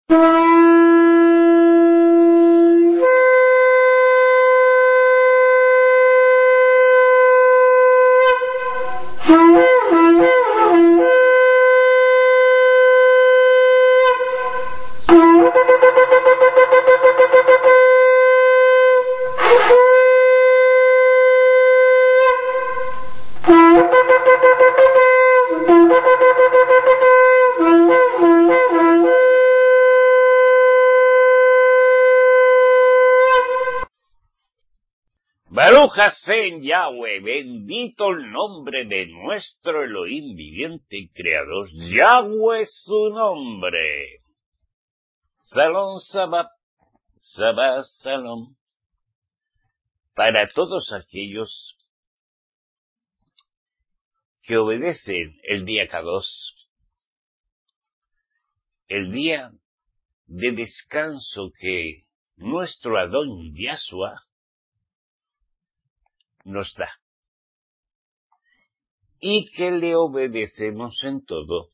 Baruch Hashem Yahweh, bendito el nombre de nuestro Elohim viviente y creador. Yahweh es su nombre. Salom Sabbat, Sabbat Salom. Para todos aquellos que obedecen el día Kadosh, el día de descanso que nuestro Adón Yahshua nos da, y que le obedecemos en todo.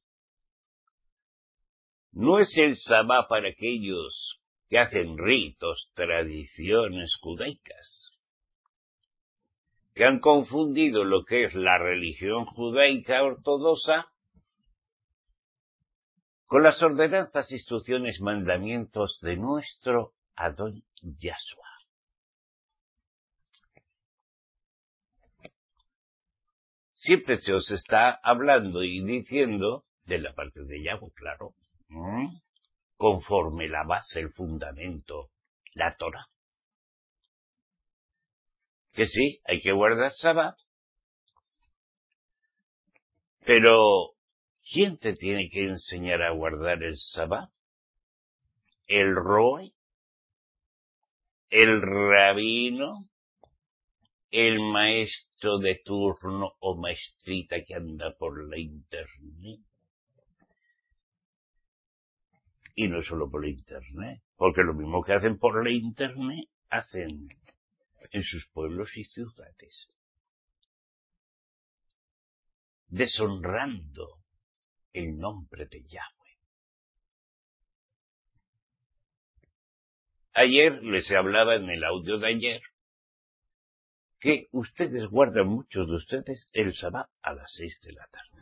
No es el Sabá para aquellos que hacen ritos, tradiciones judaicas, que han confundido lo que es la religión judaica ortodoxa con las ordenanzas, instrucciones, mandamientos de nuestro Adón Yahshua. Siempre se os está hablando y diciendo, de la parte de Yahweh, claro, conforme la base, el fundamento, la Torah. Que sí, hay que guardar Sabbat, pero ¿quién te tiene que enseñar a guardar el Sabbat? ¿El Roe? ¿El rabino? ¿El maestro de turno o maestrita que anda por la internet? Y no solo por la internet, porque lo mismo que hacen por la internet, hacen en sus pueblos y ciudades, deshonrando el nombre de Yahweh. Ayer les hablaba en el audio de ayer que ustedes guardan, muchos de ustedes, el Sabbat a las 6 de la tarde.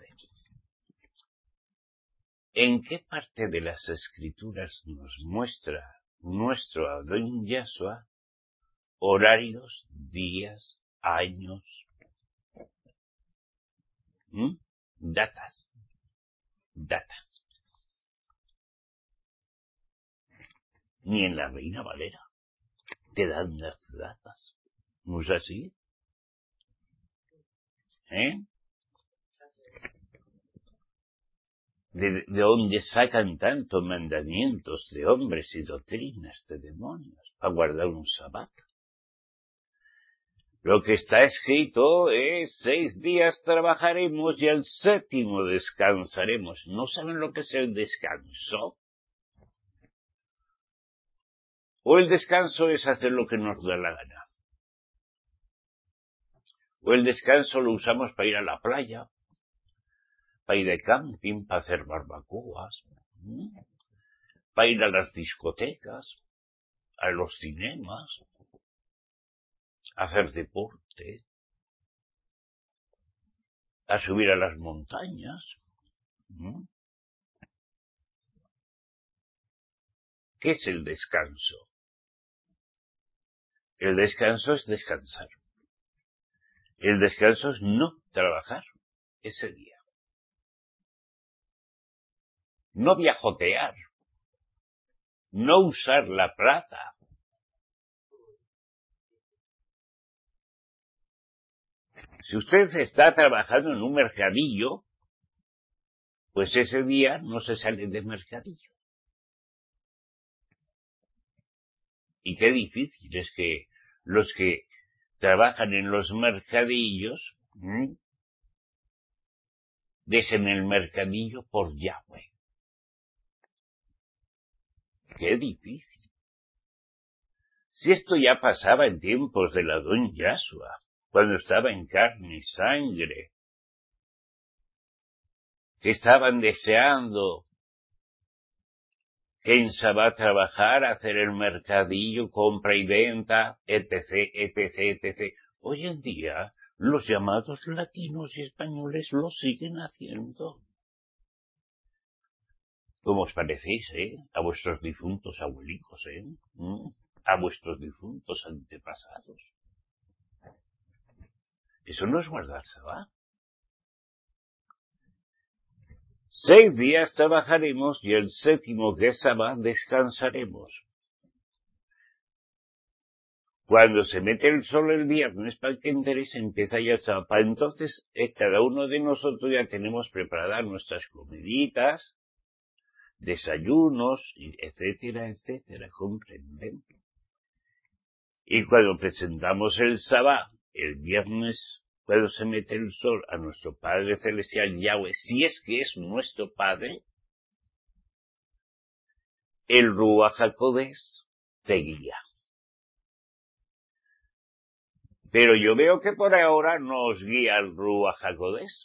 ¿En qué parte de las Escrituras nos muestra nuestro Adón Yahshua horarios, días, años, datas? Ni en la Reina Valera te dan las datas. ¿No es así? ¿De dónde sacan tantos mandamientos de hombres y doctrinas de demonios para guardar un sabbat? Lo que está escrito es 6 días trabajaremos y al 7º descansaremos. ¿No saben lo que es el descanso? O el descanso es hacer lo que nos da la gana. O el descanso lo usamos para ir a la playa, para ir de camping, para hacer barbacoas, para ir a las discotecas, a los cinemas, a hacer deporte, a subir a las montañas. ¿Qué es el descanso? El descanso es descansar. El descanso es no trabajar ese día. No viajotear. No usar la plata. Si usted está trabajando en un mercadillo, pues ese día no se sale de mercadillo. Y qué difícil es que los que trabajan en los mercadillos dejen el mercadillo por Yahweh. Qué difícil. Si esto ya pasaba en tiempos del Adón Yahshua, cuando estaba en carne y sangre, que estaban deseando que en Sabá trabajar, hacer el mercadillo, compra y venta, etc., etc., etc. Hoy en día, los llamados latinos y españoles lo siguen haciendo. ¿Cómo os parecéis, a vuestros difuntos abuelicos, a vuestros difuntos antepasados? Eso no es guardar Sabá. 6 días trabajaremos y el 7º, que es Sabá, descansaremos. Cuando se mete el sol el viernes para que enteréis, empieza ya el Sabá. Entonces, cada uno de nosotros ya tenemos preparadas nuestras comiditas, desayunos, etcétera, etcétera, ¿comprenden? Y cuando presentamos el Sabá, el viernes, cuando se mete el sol, a nuestro Padre Celestial Yahweh, si es que es nuestro Padre, el Ruach HaKodesh te guía. Pero yo veo que por ahora no os guía el Ruach HaKodesh.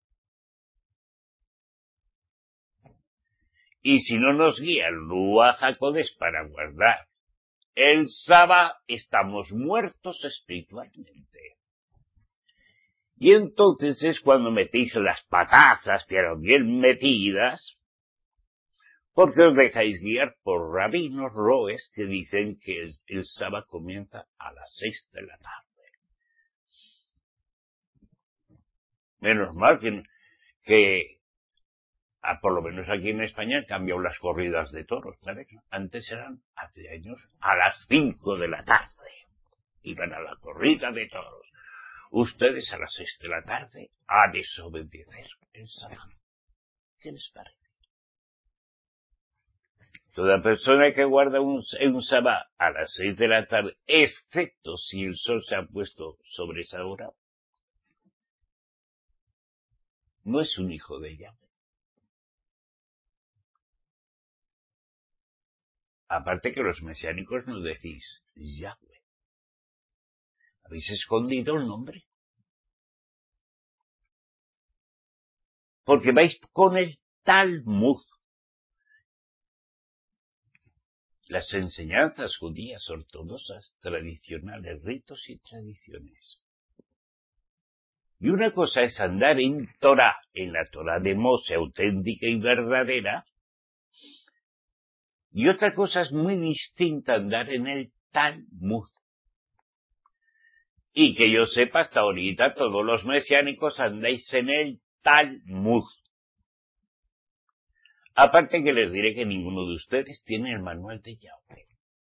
Y si no nos guía el Ruach HaKodesh para guardar el Sabá, estamos muertos espiritualmente. Y entonces es cuando metéis las patazas, pero bien metidas, porque os dejáis guiar por rabinos roes que dicen que el Sabá comienza a las 6 de la tarde. Menos mal que por lo menos aquí en España han cambiado las corridas de toros, ¿sabes? Antes eran, hace años, a las 5 de la tarde. Iban a la corrida de toros. Ustedes a las 6 de la tarde a desobedecer el Sabá. ¿Qué les parece? Toda persona que guarda un Sabá a las 6 de la tarde, excepto si el sol se ha puesto sobre esa hora, no es un hijo de Yahweh. Aparte que los mesiánicos no decís Yahweh. Habéis escondido el nombre. Porque vais con el Talmud. Las enseñanzas judías ortodoxas, tradicionales, ritos y tradiciones. Y una cosa es andar en Torah, en la Torah de Moshe, auténtica y verdadera, y otra cosa es muy distinta andar en el Talmud. Y que yo sepa, hasta ahorita todos los mesiánicos andáis en el Talmud. Aparte que les diré que ninguno de ustedes tiene el manual de Yahweh.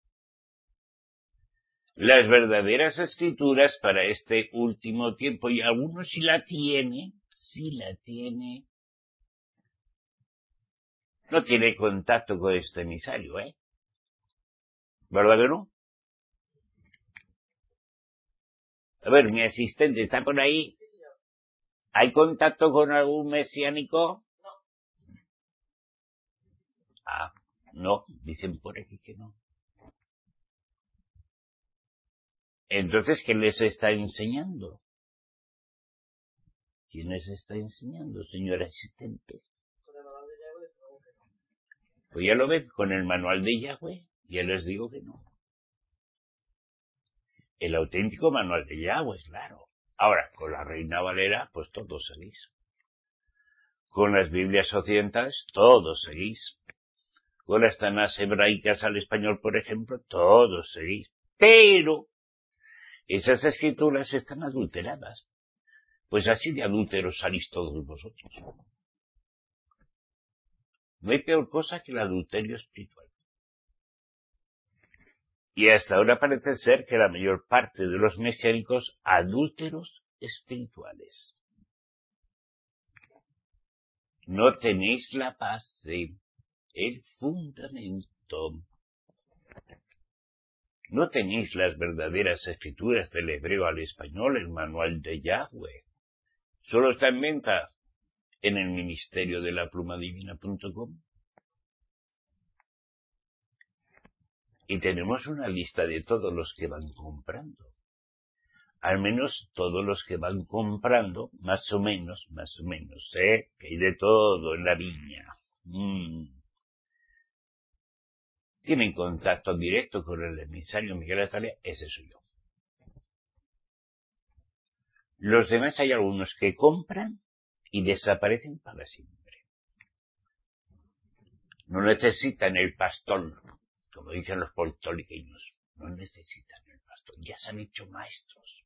Las verdaderas escrituras para este último tiempo, y algunos sí la tiene, no tiene contacto con este emisario, ¿verdad que no? A ver, mi asistente está por ahí. ¿Hay contacto con algún mesiánico? No, dicen por aquí que no. Entonces, ¿qué les está enseñando? ¿Quién les está enseñando, señor asistente? Pues ya lo ven, con el manual de Yahweh, ya les digo que no. El auténtico manual de Yahweh, claro. Ahora, con la Reina Valera, pues todos seguís. Con las Biblias occidentales, todos seguís. Con las Tanás hebraicas al español, por ejemplo, todos seguís. Pero esas escrituras están adulteradas. Pues así de adúlteros salís todos vosotros. No hay peor cosa que el adulterio espiritual. Y hasta ahora parece ser que la mayor parte de los mesiánicos adúlteros espirituales. No tenéis la base, el fundamento. No tenéis las verdaderas escrituras del hebreo al español, el manual de Yahweh. Solo está en venta en el ministerio de la plumadivina.com. Y tenemos una lista de todos los que van comprando. Al menos todos los que van comprando, más o menos, que hay de todo en la viña. tienen contacto directo con el emisario Miguel Atalia, ese soy yo. Los demás hay algunos que compran y desaparecen para siempre. No necesitan el pastón, como dicen los politoliqueños. No necesitan el pastón, ya se han hecho maestros.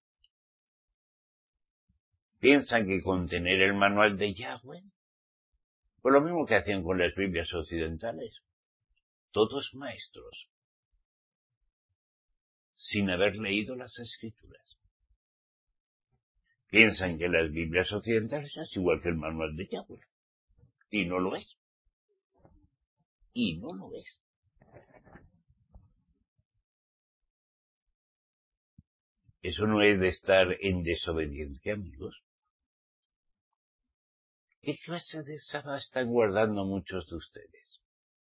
Piensan que con tener el manual de Yahweh, pues lo mismo que hacían con las Biblias occidentales, todos maestros, sin haber leído las Escrituras. Piensan que las Biblias occidentales es igual que el manual de Yahweh, y no lo es. Y no lo es. Eso no es de estar en desobediencia, amigos. ¿Qué clase de sábado están guardando muchos de ustedes?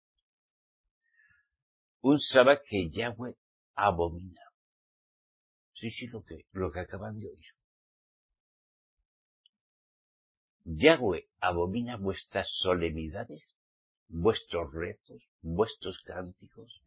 Un sábado que Yahweh abomina. Sí, lo que acaban de oír. Yahweh abomina vuestras solemnidades, vuestros rezos, vuestros cánticos,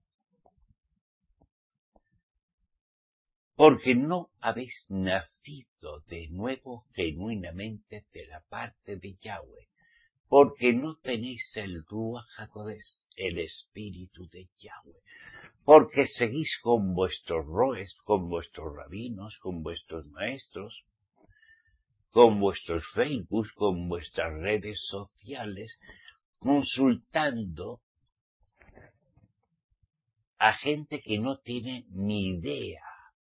porque no habéis nacido de nuevo genuinamente de la parte de Yahweh, porque no tenéis el Ruach HaKodesh, el Espíritu de Yahweh, porque seguís con vuestros roes, con vuestros rabinos, con vuestros maestros, con vuestros Facebook, con vuestras redes sociales, consultando a gente que no tiene ni idea,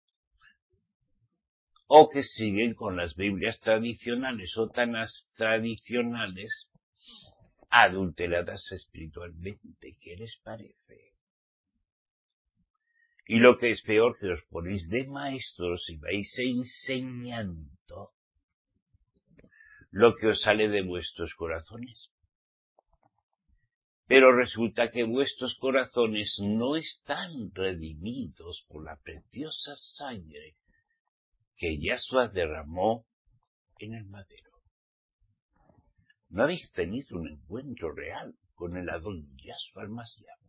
o que siguen con las Biblias tradicionales o tan tradicionales, adulteradas espiritualmente. ¿Qué les parece? Y lo que es peor, que os ponéis de maestros y vais enseñando lo que os sale de vuestros corazones. Pero resulta que vuestros corazones no están redimidos por la preciosa sangre que Yahshua derramó en el madero. No habéis tenido un encuentro real con el Adón Yahshua el Mashiach.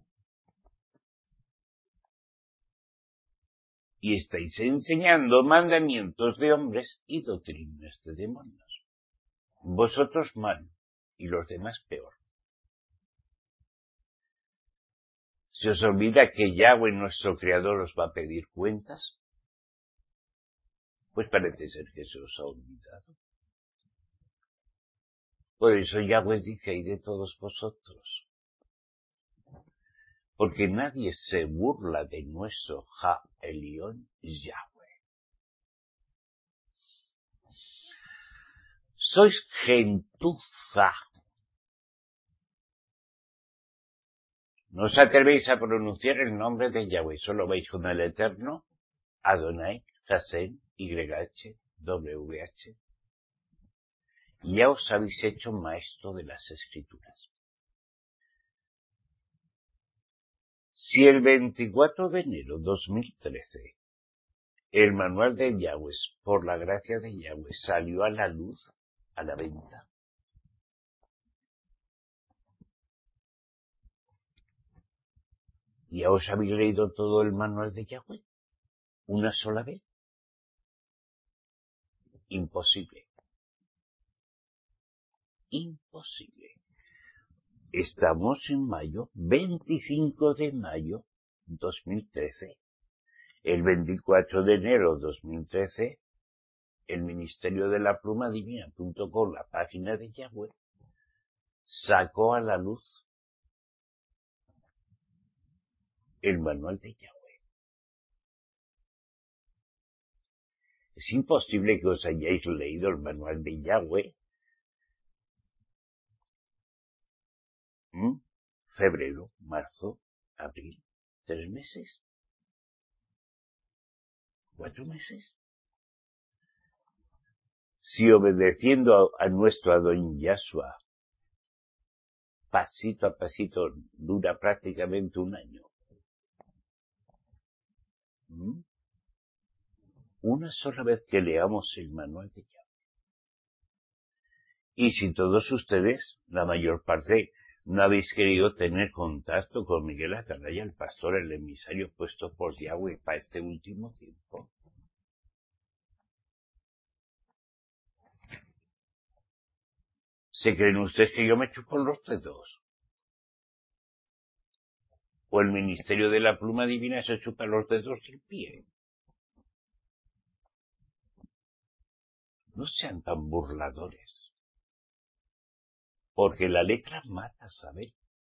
Y estáis enseñando mandamientos de hombres y doctrinas de demonios. Vosotros mal y los demás peor. ¿Se os olvida que Yahweh, nuestro Creador, os va a pedir cuentas? Pues parece ser que se os ha olvidado. Por eso Yahweh dice ahí de todos vosotros. Porque nadie se burla de nuestro Ha Elión Yahweh. Sois gentuza. No os atrevéis a pronunciar el nombre de Yahweh, solo vais con el Eterno, Adonai, Hashem, YH, WH. Ya os habéis hecho maestro de las Escrituras. Si el 24 de enero de 2013 el manual de Yahweh, por la gracia de Yahweh, salió a la luz, a la venta, ¿ya os habéis leído todo el manual de Yahweh? ¿Una sola vez? Imposible. Imposible. Estamos en mayo, 25 de mayo 2013. El 24 de enero de 2013, el Ministerio de la Pluma Divina.com, la página de Yahweh, sacó a la luz el manual de Yahweh. Es imposible que os hayáis leído el manual de Yahweh. Febrero, marzo, abril, 3 meses. 4 meses. Si obedeciendo a nuestro Adón Yahshua, pasito a pasito, dura prácticamente un año. Una sola vez que leamos el manual de Yahweh. Y si todos ustedes, la mayor parte, no habéis querido tener contacto con Miguel Atalaya, el pastor, el emisario puesto por Yahweh para este último tiempo. ¿Se creen ustedes que yo me chupo los dedos? ¿O el ministerio de la pluma divina se chupa los dedos del pie? No sean tan burladores. Porque la letra mata, ¿sabes?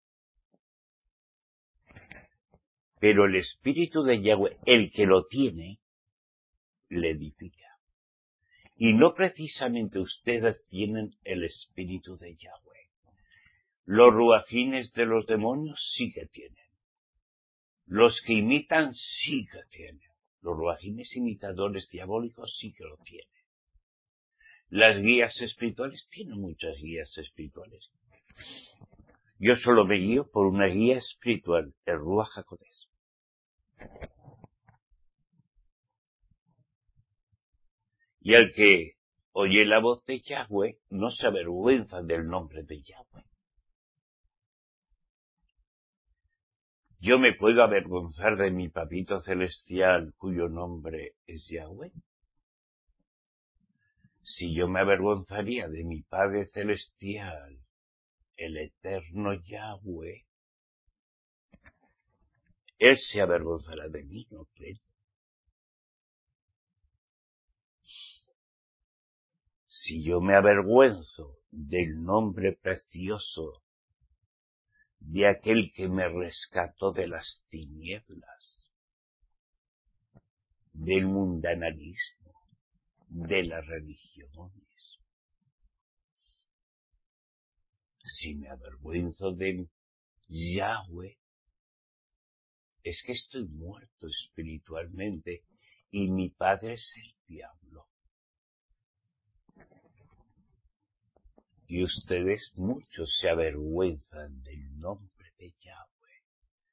Pero el espíritu de Yahweh, el que lo tiene, le edifica. Y no precisamente ustedes tienen el espíritu de Yahweh. Los ruajines de los demonios sí que tienen. Los que imitan sí que tienen. Los ruajines imitadores diabólicos sí que lo tienen. Las guías espirituales tienen muchas guías espirituales. Yo solo me guío por una guía espiritual, el Ruach HaKodesh. Y al que oye la voz de Yahweh no se avergüenza del nombre de Yahweh. Yo me puedo avergonzar de mi papito celestial cuyo nombre es Yahweh. Si yo me avergonzaría de mi Padre celestial, el eterno Yahweh, Él se avergonzará de mí, ¿no creen? Si yo me avergüenzo del nombre precioso de aquel que me rescató de las tinieblas, del mundanalismo, de las religiones, si me avergüenzo de Yahweh, es que estoy muerto espiritualmente y mi padre es el diablo. Y ustedes muchos se avergüenzan del nombre de Yahweh.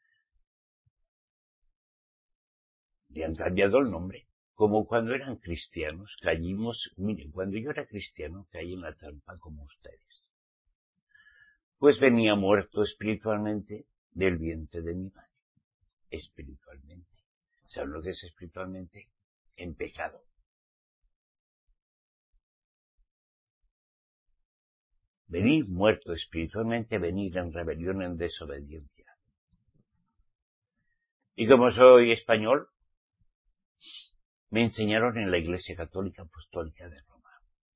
Le han cambiado el nombre. Como cuando eran cristianos, caímos, miren, cuando yo era cristiano caí en la trampa como ustedes. Pues venía muerto espiritualmente del vientre de mi madre. Espiritualmente. ¿Saben lo que es espiritualmente? En pecado. Venir muerto espiritualmente, venir en rebelión, en desobediencia. Y como soy español, me enseñaron en la Iglesia Católica Apostólica de Roma.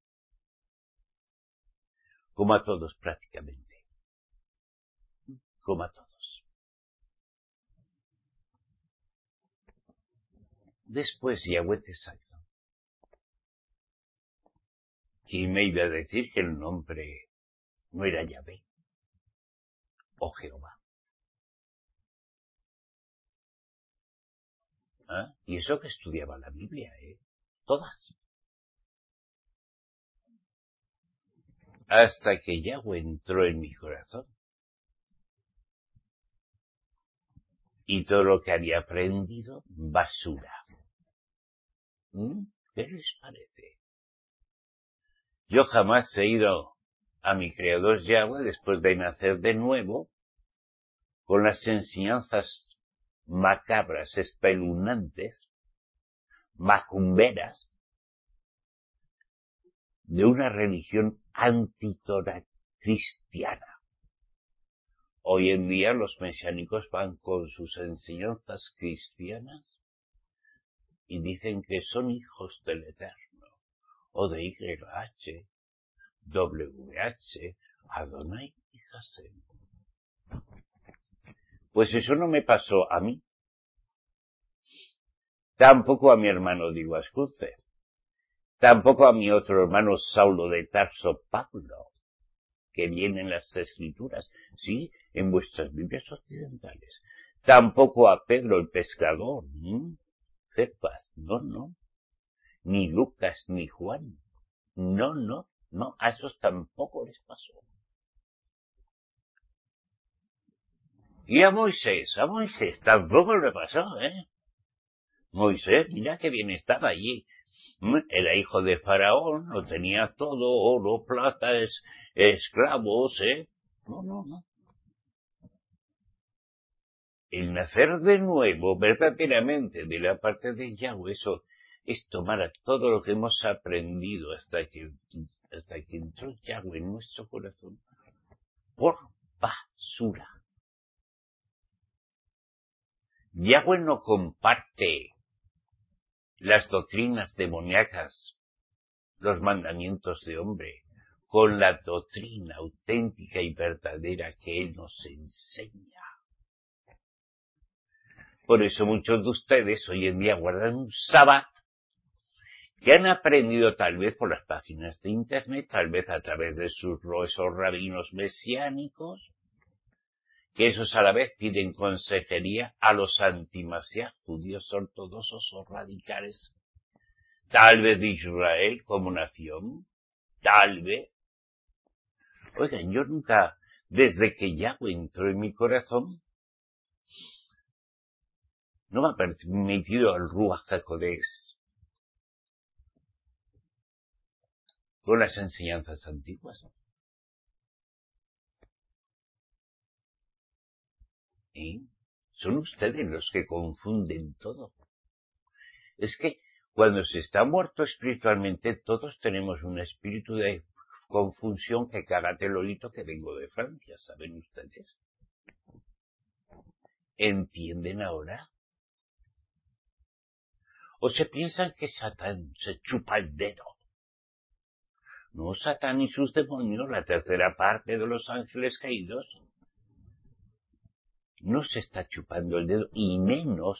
Como a todos prácticamente. Como a todos. Después Yahweh te salva. ¿Quién me iba a decir que el nombre no era Yahvé o Jehová? ¿Ah? Y eso que estudiaba la Biblia, todas. Hasta que Yahweh entró en mi corazón. Y todo lo que había aprendido, basura. ¿Qué les parece? Yo jamás he ido a mi Creador Yahweh después de nacer de nuevo con las enseñanzas macabras, espeluznantes, macumberas de una religión antitora cristiana. Hoy en día los mesiánicos van con sus enseñanzas cristianas y dicen que son hijos del Eterno, o de YH, WH, Adonai y Hasem. Pues eso no me pasó a mí. Tampoco a mi hermano Diego Ascunce. Tampoco a mi otro hermano Saulo de Tarso, Pablo, que viene en las Escrituras, sí, en vuestras Biblias occidentales. Tampoco a Pedro el pescador, Cepas, no. Ni Lucas, ni Juan. No, a esos tampoco les pasó. Y a Moisés tampoco le pasó, Moisés, mira que bien estaba allí. Era hijo de Faraón, lo tenía todo, oro, plata, esclavos, No. el nacer de nuevo, verdaderamente, de la parte de Yahweh, eso es tomar todo lo que hemos aprendido hasta que entró Yahweh en nuestro corazón, por basura. Yahweh no comparte las doctrinas demoníacas, los mandamientos de hombre, con la doctrina auténtica y verdadera que Él nos enseña. Por eso muchos de ustedes hoy en día guardan un sábado que han aprendido tal vez por las páginas de internet, tal vez a través de esos rabinos mesiánicos, que esos a la vez piden consejería a los antimasiá, judíos ortodoxos o radicales, tal vez de Israel como nación, tal vez. Oigan, yo nunca, desde que Yahweh entró en mi corazón, no me ha permitido el Ruach HaKodesh con las enseñanzas antiguas. ¿Y? Son ustedes los que confunden todo. Es que cuando se está muerto espiritualmente, todos tenemos un espíritu de confusión que cágate el olito que vengo de Francia, ¿saben ustedes? ¿Entienden ahora? ¿O se piensan que Satán se chupa el dedo? No, Satán y sus demonios, la tercera parte de los ángeles caídos, no se está chupando el dedo, y menos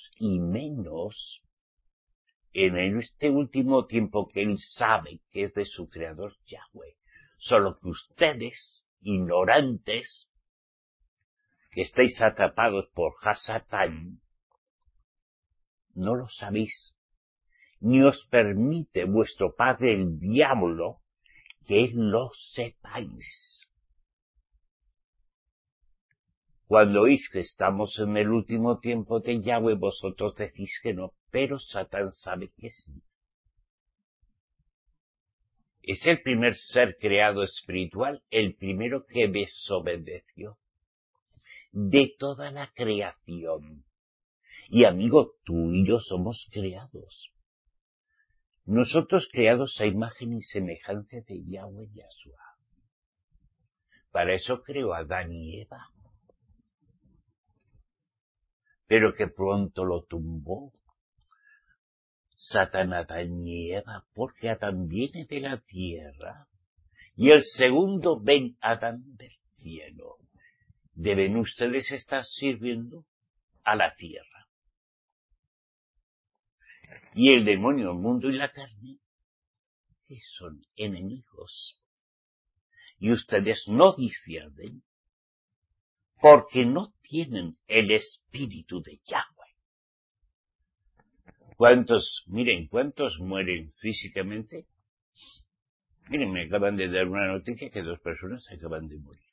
en este último tiempo que él sabe que es de su creador Yahweh. Solo que ustedes, ignorantes, que estáis atrapados por Hasatán, no lo sabéis, ni os permite vuestro padre el diablo que lo sepáis. Cuando oís que estamos en el último tiempo de Yahweh, vosotros decís que no, pero Satán sabe que sí. Es el primer ser creado espiritual, el primero que desobedeció de toda la creación. Y amigo, tú y yo somos creados. Nosotros creados a imagen y semejanza de Yahweh Yahshua. Para eso creó a Adán y Eva. Pero que pronto lo tumbó Satán, Adán y Eva, porque Adán viene de la tierra y el segundo ven Adán del cielo. Deben ustedes estar sirviendo a la tierra. Y el demonio, el mundo y la carne, que son enemigos. Y ustedes no disciernen porque no tienen el espíritu de Yahweh. ¿Cuántos mueren físicamente? Miren, me acaban de dar una noticia que 2 personas acaban de morir.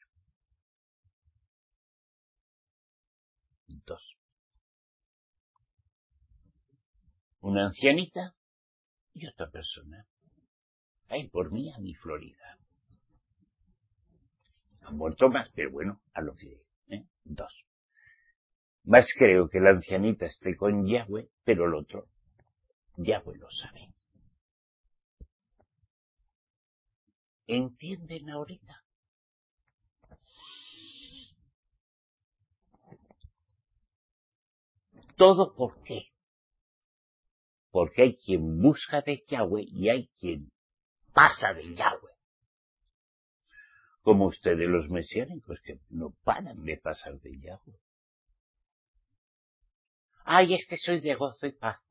2. Una ancianita y otra persona. Ahí por mí, a mi Florida. Han muerto más, pero bueno, a lo que... 2. Más creo que la ancianita esté con Yahweh, pero el otro, Yahweh lo sabe. ¿Entienden ahorita? ¿Todo por qué? Porque hay quien busca de Yahweh y hay quien pasa de Yahweh. Como ustedes los mesiánicos que no paran de pasar de Yahweh. Ay, es que soy de gozo y paz.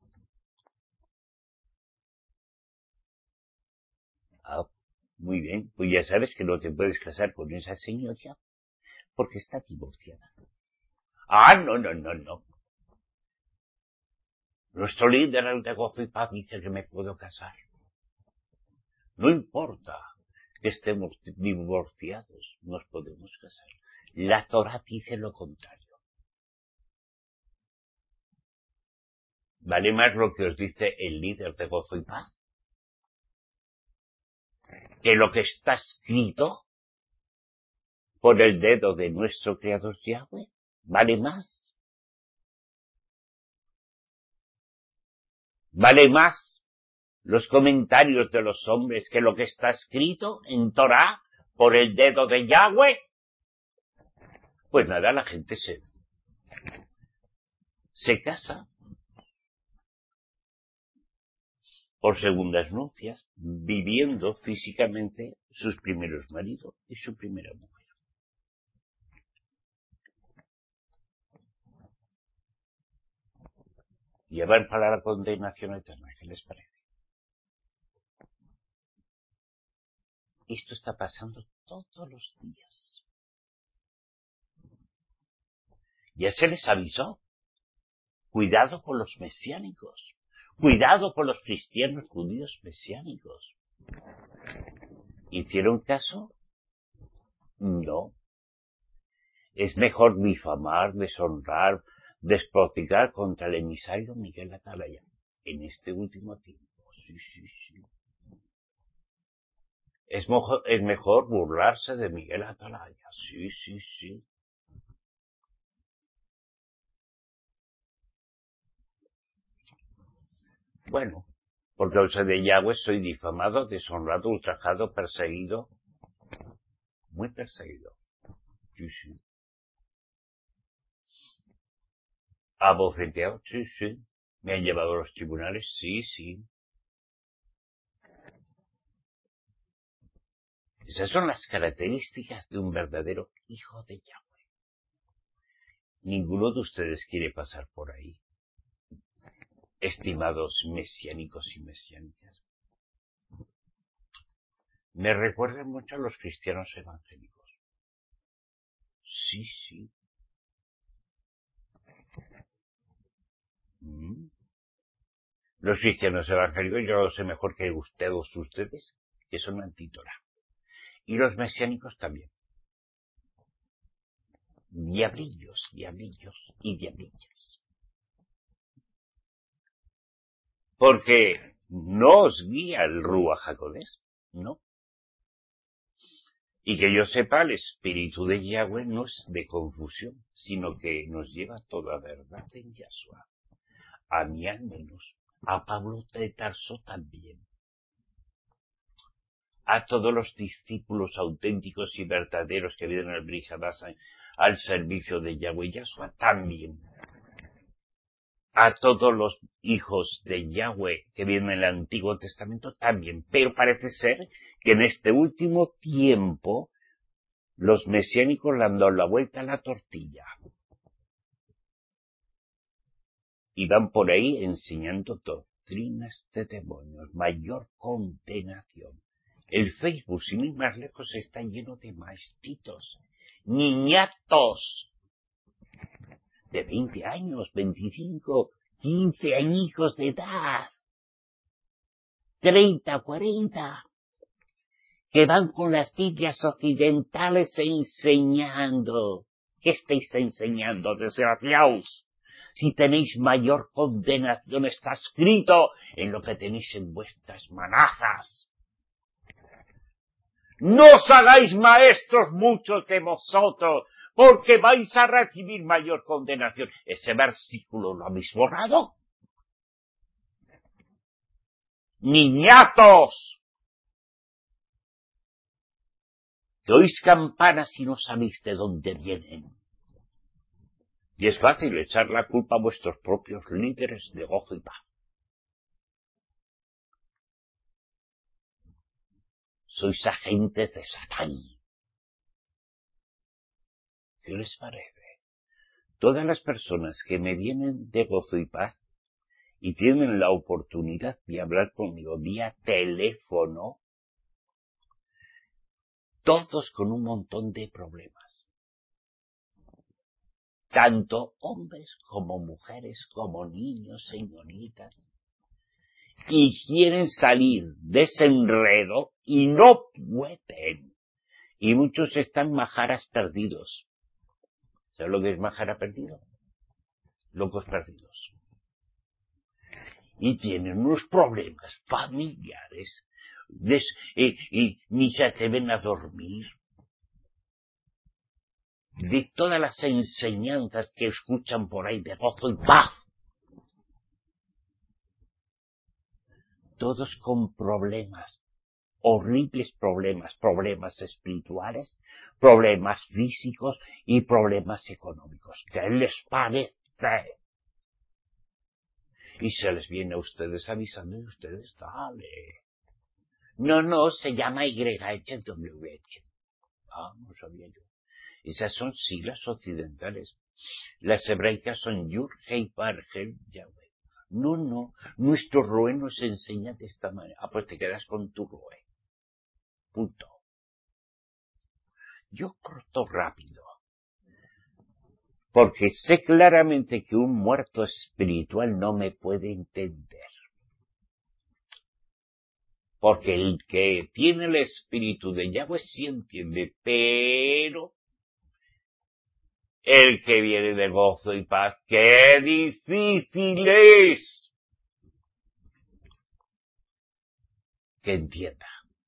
Ah, muy bien, pues ya sabes que no te puedes casar con esa señora porque está divorciada. Ah, no. Nuestro líder, el de gozo y paz, dice que me puedo casar. No importa que estemos divorciados, nos podemos casar. La Torá dice lo contrario. ¿Vale más lo que os dice el líder de gozo y paz que lo que está escrito por el dedo de nuestro creador Yahweh? ¿Vale más? ¿Vale más los comentarios de los hombres que lo que está escrito en Torá por el dedo de Yahweh? Pues nada, la gente se casa por segundas nupcias, viviendo físicamente sus primeros maridos y su primera mujer. Llevan para la condenación eterna. ¿Qué les parece? Esto está pasando todos los días. Ya se les avisó. Cuidado con los mesiánicos. Cuidado con los cristianos judíos mesiánicos. ¿Hicieron caso? No. Es mejor difamar, deshonrar, despotricar contra el emisario Miguel Atalaya en este último tiempo. Sí. Es mejor burlarse de Miguel Atalaya. Sí. Bueno, por causa de Yahweh soy difamado, deshonrado, ultrajado, perseguido. Muy perseguido. Sí. Abofeteado, sí. Me han llevado a los tribunales, sí. Esas son las características de un verdadero hijo de Yahweh. Ninguno de ustedes quiere pasar por ahí, estimados mesiánicos y mesiánicas. Me recuerdan mucho a los cristianos evangélicos. Sí. Los cristianos evangélicos, yo lo sé mejor que ustedes, que son antítora. Y los mesiánicos también. Diablillos y diablillas. Porque no os guía el Ruach HaKodesh, ¿no? Y que yo sepa, el espíritu de Yahweh no es de confusión, sino que nos lleva toda verdad en Yahshua. A mí al menos, a Pablo de Tarso también. A todos los discípulos auténticos y verdaderos que vienen al Brit Hadashah al servicio de Yahweh y Yahshua también. A todos los hijos de Yahweh que vienen en el Antiguo Testamento también. Pero parece ser que en este último tiempo los mesiánicos le han dado la vuelta a la tortilla. Y van por ahí enseñando doctrinas de demonios, mayor condenación. El Facebook, sin ir más lejos, está lleno de maestritos, niñatos, de 20 años, 25, 15 añicos de edad, 30, 40, que van con las Biblias occidentales enseñando. ¿Qué estáis enseñando, desgraciados? Si tenéis mayor condenación, está escrito en lo que tenéis en vuestras manazas. No os hagáis maestros muchos de vosotros, porque vais a recibir mayor condenación. Ese versículo lo habéis borrado. Niñatos, que oís campanas y no sabéis de dónde vienen. Y es fácil echar la culpa a vuestros propios líderes de gozo y paz. Sois agentes de Satán. ¿Qué les parece? Todas las personas que me vienen de gozo y paz y tienen la oportunidad de hablar conmigo vía teléfono, todos con un montón de problemas. Tanto hombres como mujeres, como niños, señoritas. Y quieren salir de ese enredo y no pueden. Y muchos están majaras perdidos. ¿Sabes lo que es majara perdido? Locos perdidos. Y tienen unos problemas familiares y ni se atreven a dormir. De todas las enseñanzas que escuchan por ahí de gozo y paz. todos con problemas, horribles problemas, problemas espirituales, problemas físicos y problemas económicos. ¿Qué les parece? Y se les viene a ustedes avisando y ustedes, dale. No, se llama YHWH. Ah, no sabía yo. Esas son siglas occidentales. Las hebraicas son Yud, Hei, Vav, Hel, Yahweh. No, nuestro Roe nos enseña de esta manera. Ah, pues te quedas con tu Roe. Punto. Yo corto rápido. Porque sé claramente que un muerto espiritual no me puede entender. Porque el que tiene el espíritu de Yahweh sí entiende, pero el que viene de gozo y paz, ¡qué difícil es que entienda!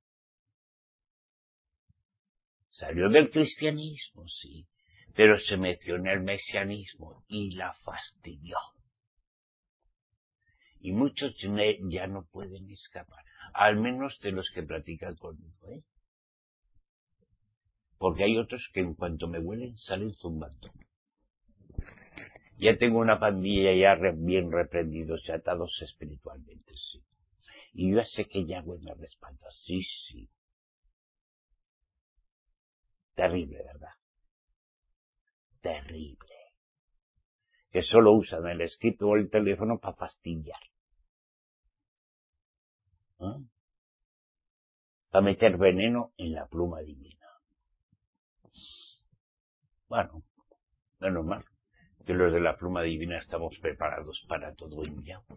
Salió del cristianismo, sí, pero se metió en el mesianismo y la fastidió. Y muchos ya no pueden escapar, al menos de los que practican conmigo, ¿eh? Porque hay otros que en cuanto me huelen salen zumbando. Ya tengo una pandilla ya bien reprendidos y atados espiritualmente, sí. Y yo ya sé que Yahweh me respalda, sí. Terrible, ¿verdad? Terrible. Que solo usan el script o el teléfono para fastidiar. ¿Eh? Para meter veneno en la pluma divina. Bueno, menos mal que los de la pluma divina estamos preparados para todo en Yahweh.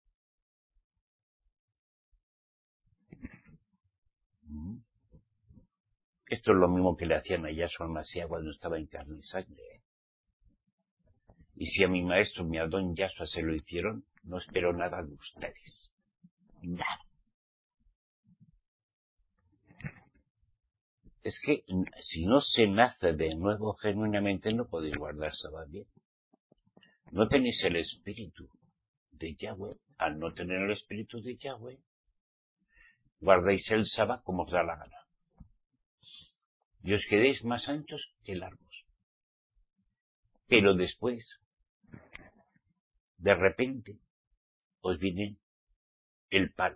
Esto es lo mismo que le hacían a Yahshua Mashiach cuando estaba en carne y sangre. Y si a mi maestro, mi Adón Yahshua, se lo hicieron, no espero nada de ustedes. Nada. Es que si no se nace de nuevo genuinamente, no podéis guardar Sabbat bien. No tenéis el espíritu de Yahweh. Al no tener el espíritu de Yahweh, guardáis el Sabbat como os da la gana. Y os quedéis más anchos que largos. Pero después, de repente, os viene el palo.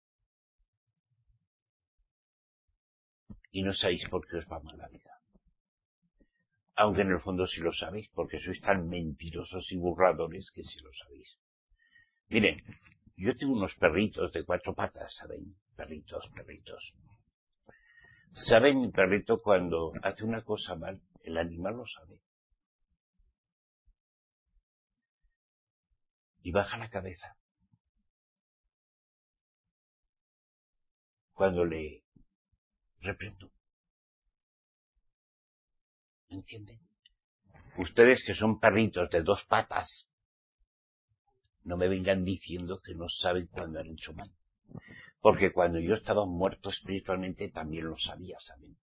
Y no sabéis por qué os va mal la vida. Aunque en el fondo sí lo sabéis, porque sois tan mentirosos y burladores que sí lo sabéis. Miren, yo tengo unos perritos de 4 patas, ¿saben? Perritos. ¿Saben mi perrito cuando hace una cosa mal? El animal lo sabe. Y baja la cabeza. Cuando le reprendo. ¿Entienden? Ustedes que son perritos de 2 patas, no me vengan diciendo que no saben cuando han hecho mal. Porque cuando yo estaba muerto espiritualmente también lo sabía, ¿saben?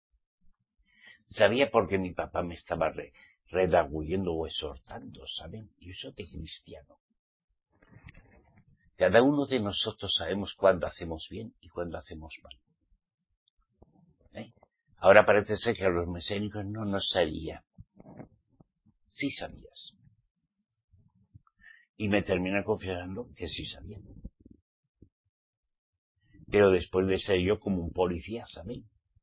Sabía porque mi papá me estaba redarguyendo o exhortando, ¿saben? Y eso de cristiano. Cada uno de nosotros sabemos cuándo hacemos bien y cuándo hacemos mal. ¿Eh? Ahora parece ser que a los mesiánicos no nos sabía. Sí sabías. Y me termina confesando que sí sabía. Pero después de ser yo como un policía, ¿saben?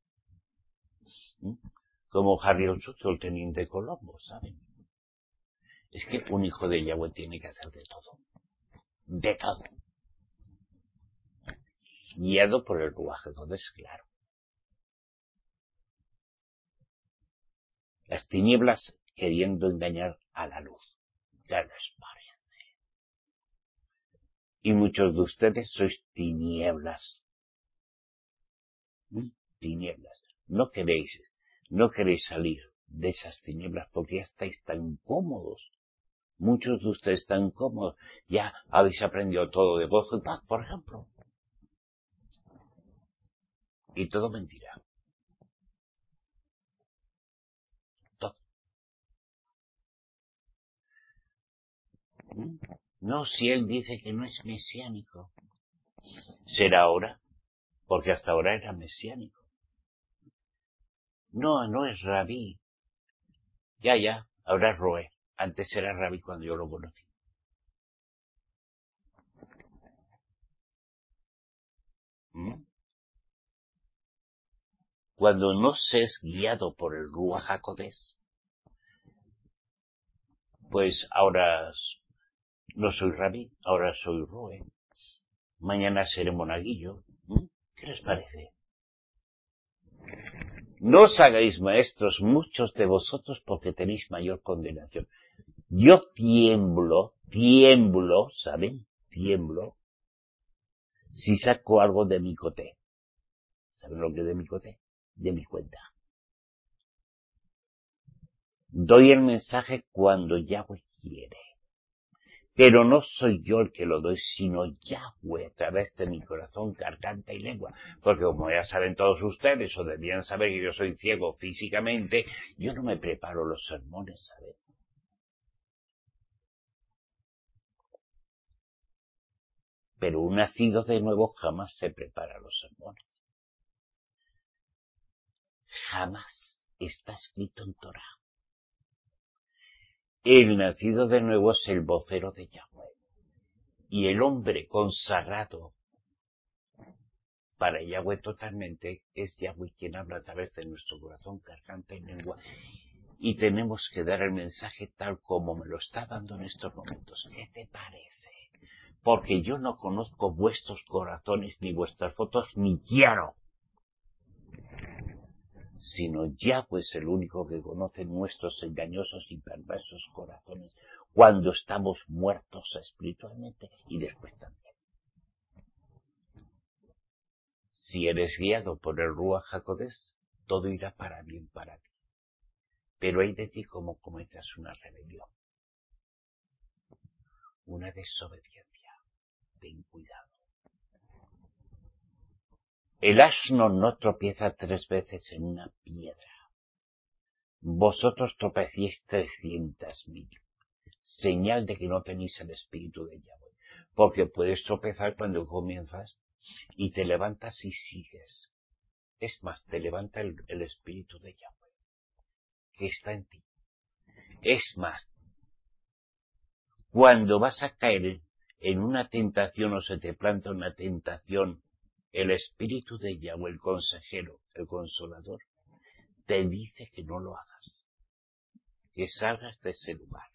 Como Harry Ochocho, el teniente Colombo, ¿saben? Es que un hijo de Yahweh tiene que hacer de todo. De todo. Guiado por el Ruaj HaKodesh, claro. Las tinieblas queriendo engañar a la luz. ¿Qué les parece? Y muchos de ustedes sois tinieblas. Tinieblas. No queréis salir de esas tinieblas porque ya estáis tan cómodos. Muchos de ustedes están cómodos. Ya habéis aprendido todo de gozo y paz, por ejemplo. Y todo mentira. Todo. No, si él dice que no es mesiánico. Será ahora, porque hasta ahora era mesiánico. No es Rabí. Ya, ahora es Roé. Antes era Rabí cuando yo lo conocí. ¿Mm? Cuando no se es guiado por el Ruach HaKodesh, pues ahora no soy Rabí, ahora soy Roé. Mañana seré monaguillo. ¿Qué les parece? No os hagáis maestros muchos de vosotros porque tenéis mayor condenación. Yo tiemblo, ¿saben? Tiemblo si saco algo de mi coté. ¿Saben lo que es de mi coté? De mi cuenta. Doy el mensaje cuando Yahweh quiere. Pero no soy yo el que lo doy, sino Yahweh a través de mi corazón, garganta y lengua. Porque como ya saben todos ustedes, o debían saber que yo soy ciego físicamente, yo no me preparo los sermones, ¿saben? Pero un nacido de nuevo jamás se prepara los sermones. Jamás está escrito en Torah. El nacido de nuevo es el vocero de Yahweh. Y el hombre consagrado para Yahweh totalmente es Yahweh quien habla a través de nuestro corazón, garganta y lengua. Y tenemos que dar el mensaje tal como me lo está dando en estos momentos. ¿Qué te parece? Porque yo no conozco vuestros corazones, ni vuestras fotos, ni quiero. Sino Yahweh es el único que conoce nuestros engañosos y perversos corazones cuando estamos muertos espiritualmente y después también. Si eres guiado por el Ruach HaKodesh, todo irá para bien para ti. Pero hay de ti como cometas una rebelión, una desobediencia. Ten cuidado. El asno no tropieza 3 veces en una piedra. Vosotros tropecéis 300.000. Señal de que no tenéis el espíritu de Yahweh. Porque puedes tropezar cuando comienzas y te levantas y sigues. Es más, te levanta el espíritu de Yahweh, que está en ti. Es más, cuando vas a caer en una tentación o se te planta una tentación, el espíritu de Yahweh, el consejero, el consolador, te dice que no lo hagas, que salgas de ese lugar.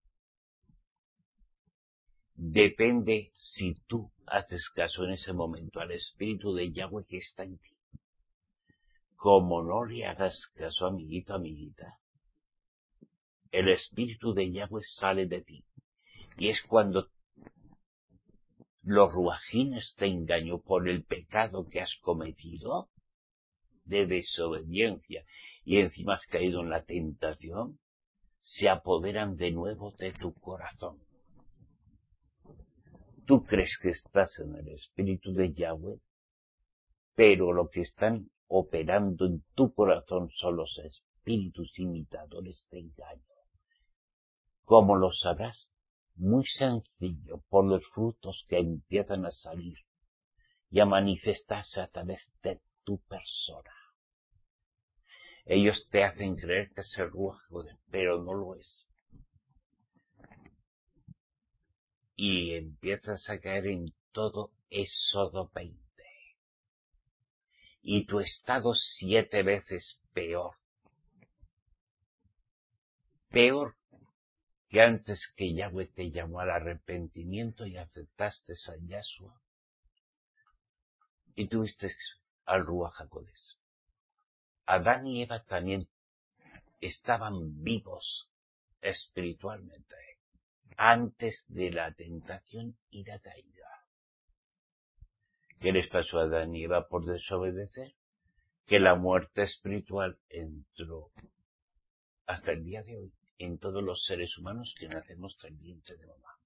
Depende si tú haces caso en ese momento al espíritu de Yahweh que está en ti. Como no le hagas caso, amiguito, amiguita, el espíritu de Yahweh sale de ti. Y es cuando los ruajines te engañó por el pecado que has cometido de desobediencia y encima has caído en la tentación, se apoderan de nuevo de tu corazón. Tú crees que estás en el espíritu de Yahweh, pero lo que están operando en tu corazón son los espíritus imitadores de engaño. ¿Cómo lo sabrás? Muy sencillo, por los frutos que empiezan a salir y a manifestarse a través de tu persona. Ellos te hacen creer que es el Ruach HaKodesh, pero no lo es. Y empiezas a caer en todo Éxodo 20. Y tu estado 7 veces peor. Peor que antes que Yahweh te llamó al arrepentimiento y aceptaste a Yahshua. Y tuviste al Ruach HaKodesh. Adán y Eva también estaban vivos espiritualmente antes de la tentación y la caída. ¿Qué les pasó a Adán y Eva por desobedecer? Que la muerte espiritual entró hasta el día de hoy en todos los seres humanos que nacemos del vientre de mamá.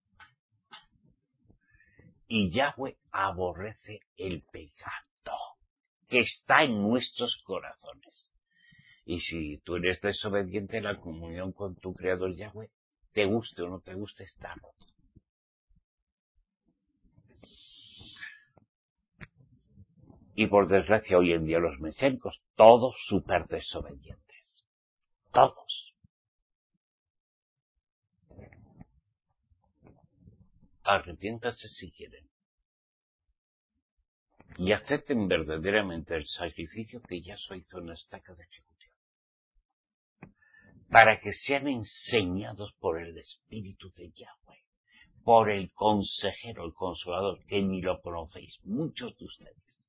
Y Yahweh aborrece el pecado que está en nuestros corazones. Y si tú eres desobediente, la comunión con tu Creador Yahweh, te guste o no te guste, está roto. Y por desgracia hoy en día los mesiánicos, todos súper desobedientes. Todos. Arrepiéntase si quieren. Y acepten verdaderamente el sacrificio que Yahshua hizo en la estaca de ejecución. Para que sean enseñados por el Espíritu de Yahweh, por el consejero, el consolador, que ni lo conocéis, muchos de ustedes.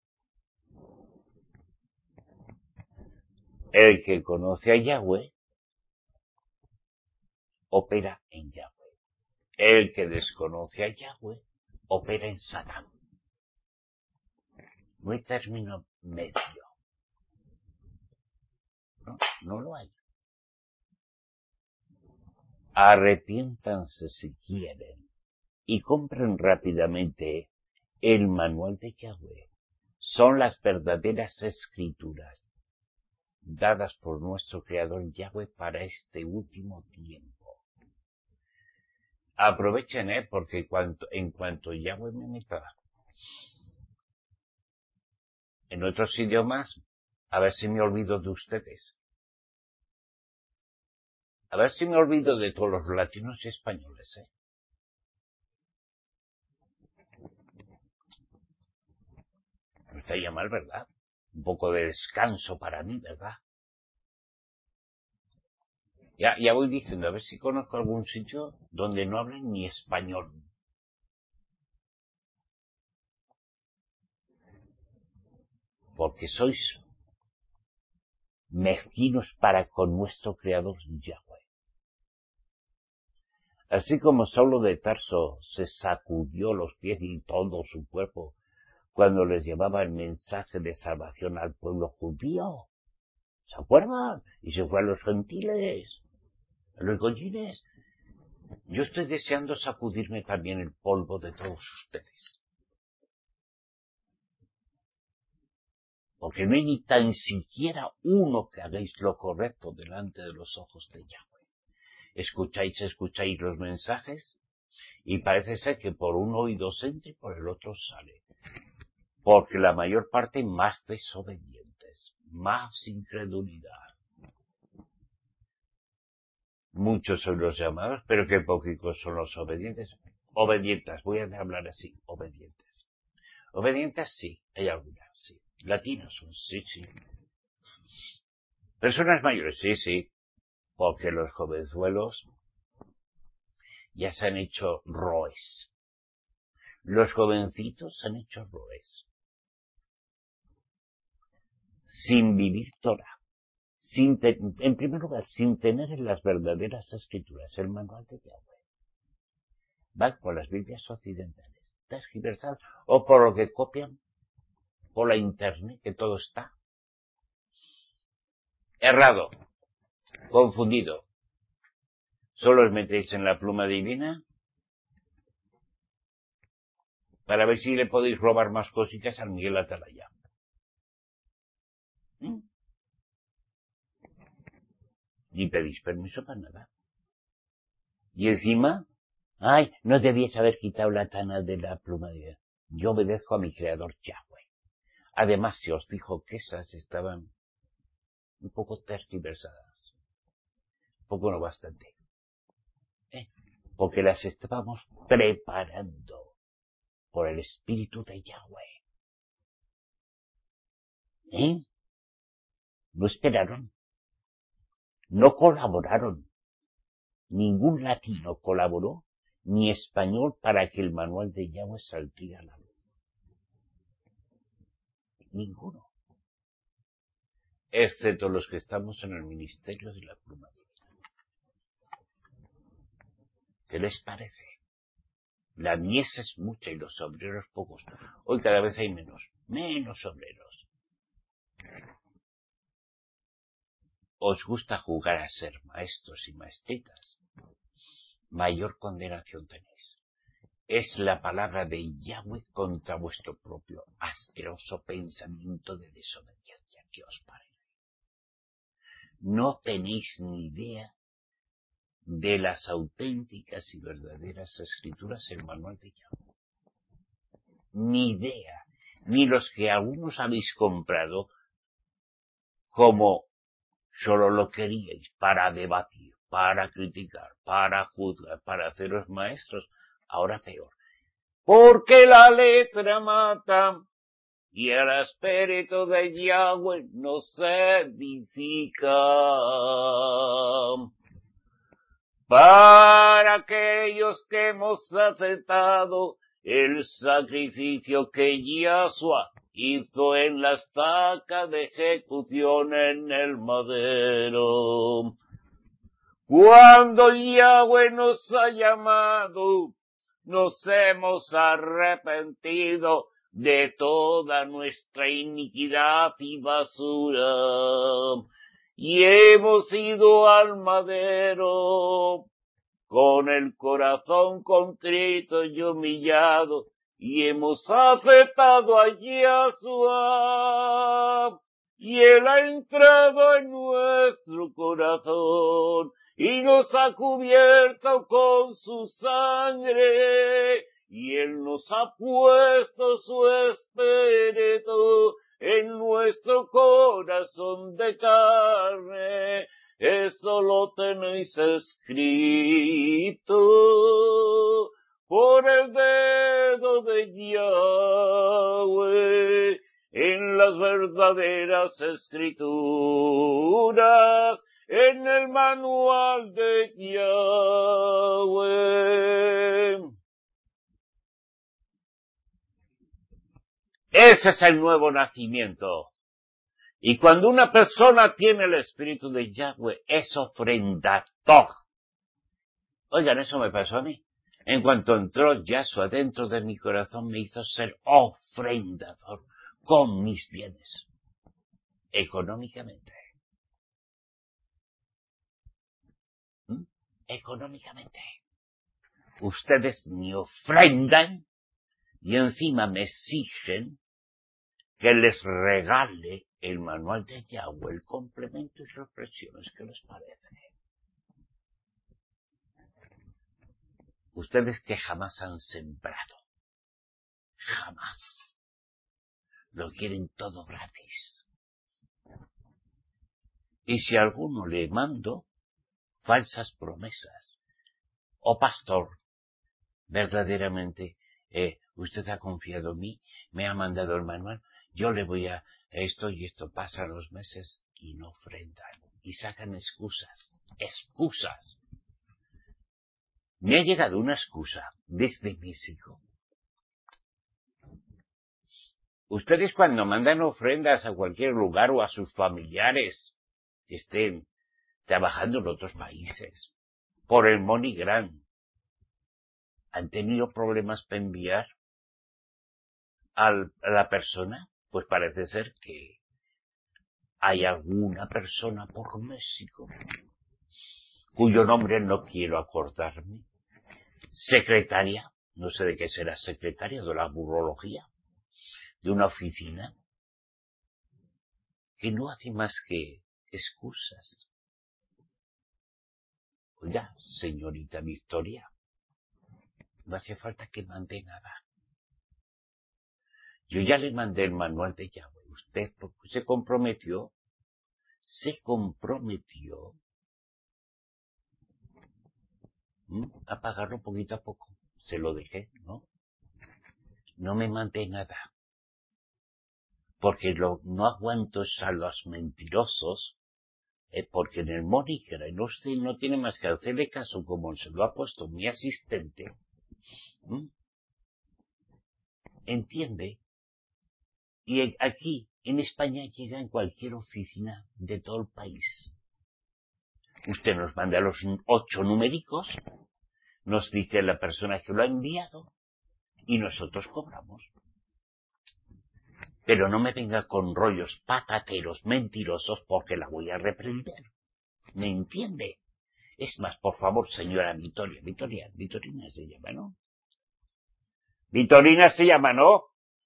El que conoce a Yahweh, opera en Yahweh. El que desconoce a Yahweh, opera en Satán. No hay término medio. No lo hay. Arrepiéntanse si quieren y compren rápidamente el manual de Yahweh. Son las verdaderas escrituras dadas por nuestro Creador Yahweh para este último tiempo. Aprovechen, porque en cuanto Yahweh me meta en otros idiomas, a ver si me olvido de ustedes. A ver si me olvido de todos los latinos y españoles, No estaría mal, ¿verdad? Un poco de descanso para mí, ¿verdad? Ya voy diciendo, a ver si conozco algún sitio donde no hablen ni español. Porque sois mezquinos para con nuestro Creador Yahweh. Así como Saulo de Tarso se sacudió los pies y todo su cuerpo cuando les llevaba el mensaje de salvación al pueblo judío. ¿Se acuerdan? Y se fue a los gentiles, a los goyines. Yo estoy deseando sacudirme también el polvo de todos ustedes. Porque no hay ni tan siquiera uno que hagáis lo correcto delante de los ojos de Yahweh. Escucháis los mensajes y parece ser que por un oído entra y por el otro sale. Porque la mayor parte más desobedientes, más incredulidad. Muchos son los llamados, pero que poquitos son los obedientes. Obedientes, voy a hablar así, obedientes. Obedientes sí, hay algunas, sí. Latinos son, sí. Personas mayores, sí. Porque los jovenzuelos ya se han hecho roes. Los jovencitos se han hecho roes. Sin vivir Torah. En primer lugar, sin tener en las verdaderas escrituras el manual de Yahweh. Van por las Biblias occidentales, tergiversadas, o por lo que copian por la internet, que todo está errado, confundido. Solo os metéis en la pluma divina para ver si le podéis robar más cositas al Miguel Atalaya. Ni pedís permiso para nada. Y encima, no debías haber quitado la tana de la pluma divina. Yo obedezco a mi Creador Yahweh. Además, se os dijo que esas estaban un poco tergiversadas. Un poco no bastante. Porque las estábamos preparando por el Espíritu de Yahweh. No esperaron. No colaboraron. Ningún latino colaboró, ni español, para que el manual de Yahweh saldría a la luz. Ninguno. Excepto los que estamos en el ministerio de la pluma divina. ¿Qué les parece? La mies es mucha y los obreros pocos. Hoy cada vez hay menos obreros. Os gusta jugar a ser maestros y maestritas. Mayor condenación tenéis. Es la palabra de Yahweh contra vuestro propio asqueroso pensamiento de desobediencia. ¿Qué os parece? No tenéis ni idea de las auténticas y verdaderas escrituras, el manual de Yahweh. Ni idea. ni los que algunos habéis comprado, como solo lo queríais para debatir, para criticar, para juzgar, para haceros maestros, ahora peor. Porque la letra mata y el espíritu de Yahweh nos edifica. Para aquellos que hemos aceptado el sacrificio que Yahshua hizo en la estaca de ejecución en el madero. Cuando Yahweh nos ha llamado, nos hemos arrepentido de toda nuestra iniquidad y basura, y hemos ido al madero con el corazón contrito y humillado, y hemos aceptado a Yahshua, y Él ha entrado en nuestro corazón, y nos ha cubierto con su sangre, y Él nos ha puesto su espíritu en nuestro corazón de carne. Eso lo tenéis escrito por el dedo de Yahweh en las verdaderas escrituras, en el manual de Yahweh. Ese es el nuevo nacimiento. Y cuando una persona tiene el espíritu de Yahweh, es ofrendador. Oigan, eso me pasó a mí. En cuanto entró Yahshua dentro de mi corazón, me hizo ser ofrendador con mis bienes, económicamente. Económicamente. Ustedes me ofrendan y encima me exigen que les regale el manual de Yahweh, el complemento y reflexiones. ¿Qué les parece? Ustedes que jamás han sembrado, jamás, lo quieren todo gratis. Y si a alguno le mando falsas promesas, pastor, verdaderamente, usted ha confiado en mí, me ha mandado el manual, yo le voy a esto y esto, pasan los meses y no ofrendan, y sacan excusas. Me ha llegado una excusa desde México. Ustedes cuando mandan ofrendas a cualquier lugar o a sus familiares que estén trabajando en otros países, por el MoneyGram, ¿han tenido problemas para enviar a la persona? Pues parece ser que hay alguna persona por México, cuyo nombre no quiero acordarme, secretaria, no sé de qué será secretaria, de la burología, de una oficina, que no hace más que excusas. Oiga, señorita Victoria, no hace falta que mande nada. Yo ya le mandé el manual de Yahweh. Usted se comprometió a pagarlo poquito a poco. Se lo dejé, ¿no? No me mandé nada. Porque no aguanto a los mentirosos, porque en el MoneyGram usted no tiene más que hacerle caso como se lo ha puesto mi asistente. ¿Entiende? Y aquí, en España, llega en cualquier oficina de todo el país. Usted nos manda los 8 numéricos, nos dice la persona que lo ha enviado, y nosotros cobramos. Pero no me venga con rollos patateros mentirosos porque la voy a reprender. ¿Me entiende? Es más, por favor, señora Vitorina se llama, ¿no? Vitorina se llama, ¿no?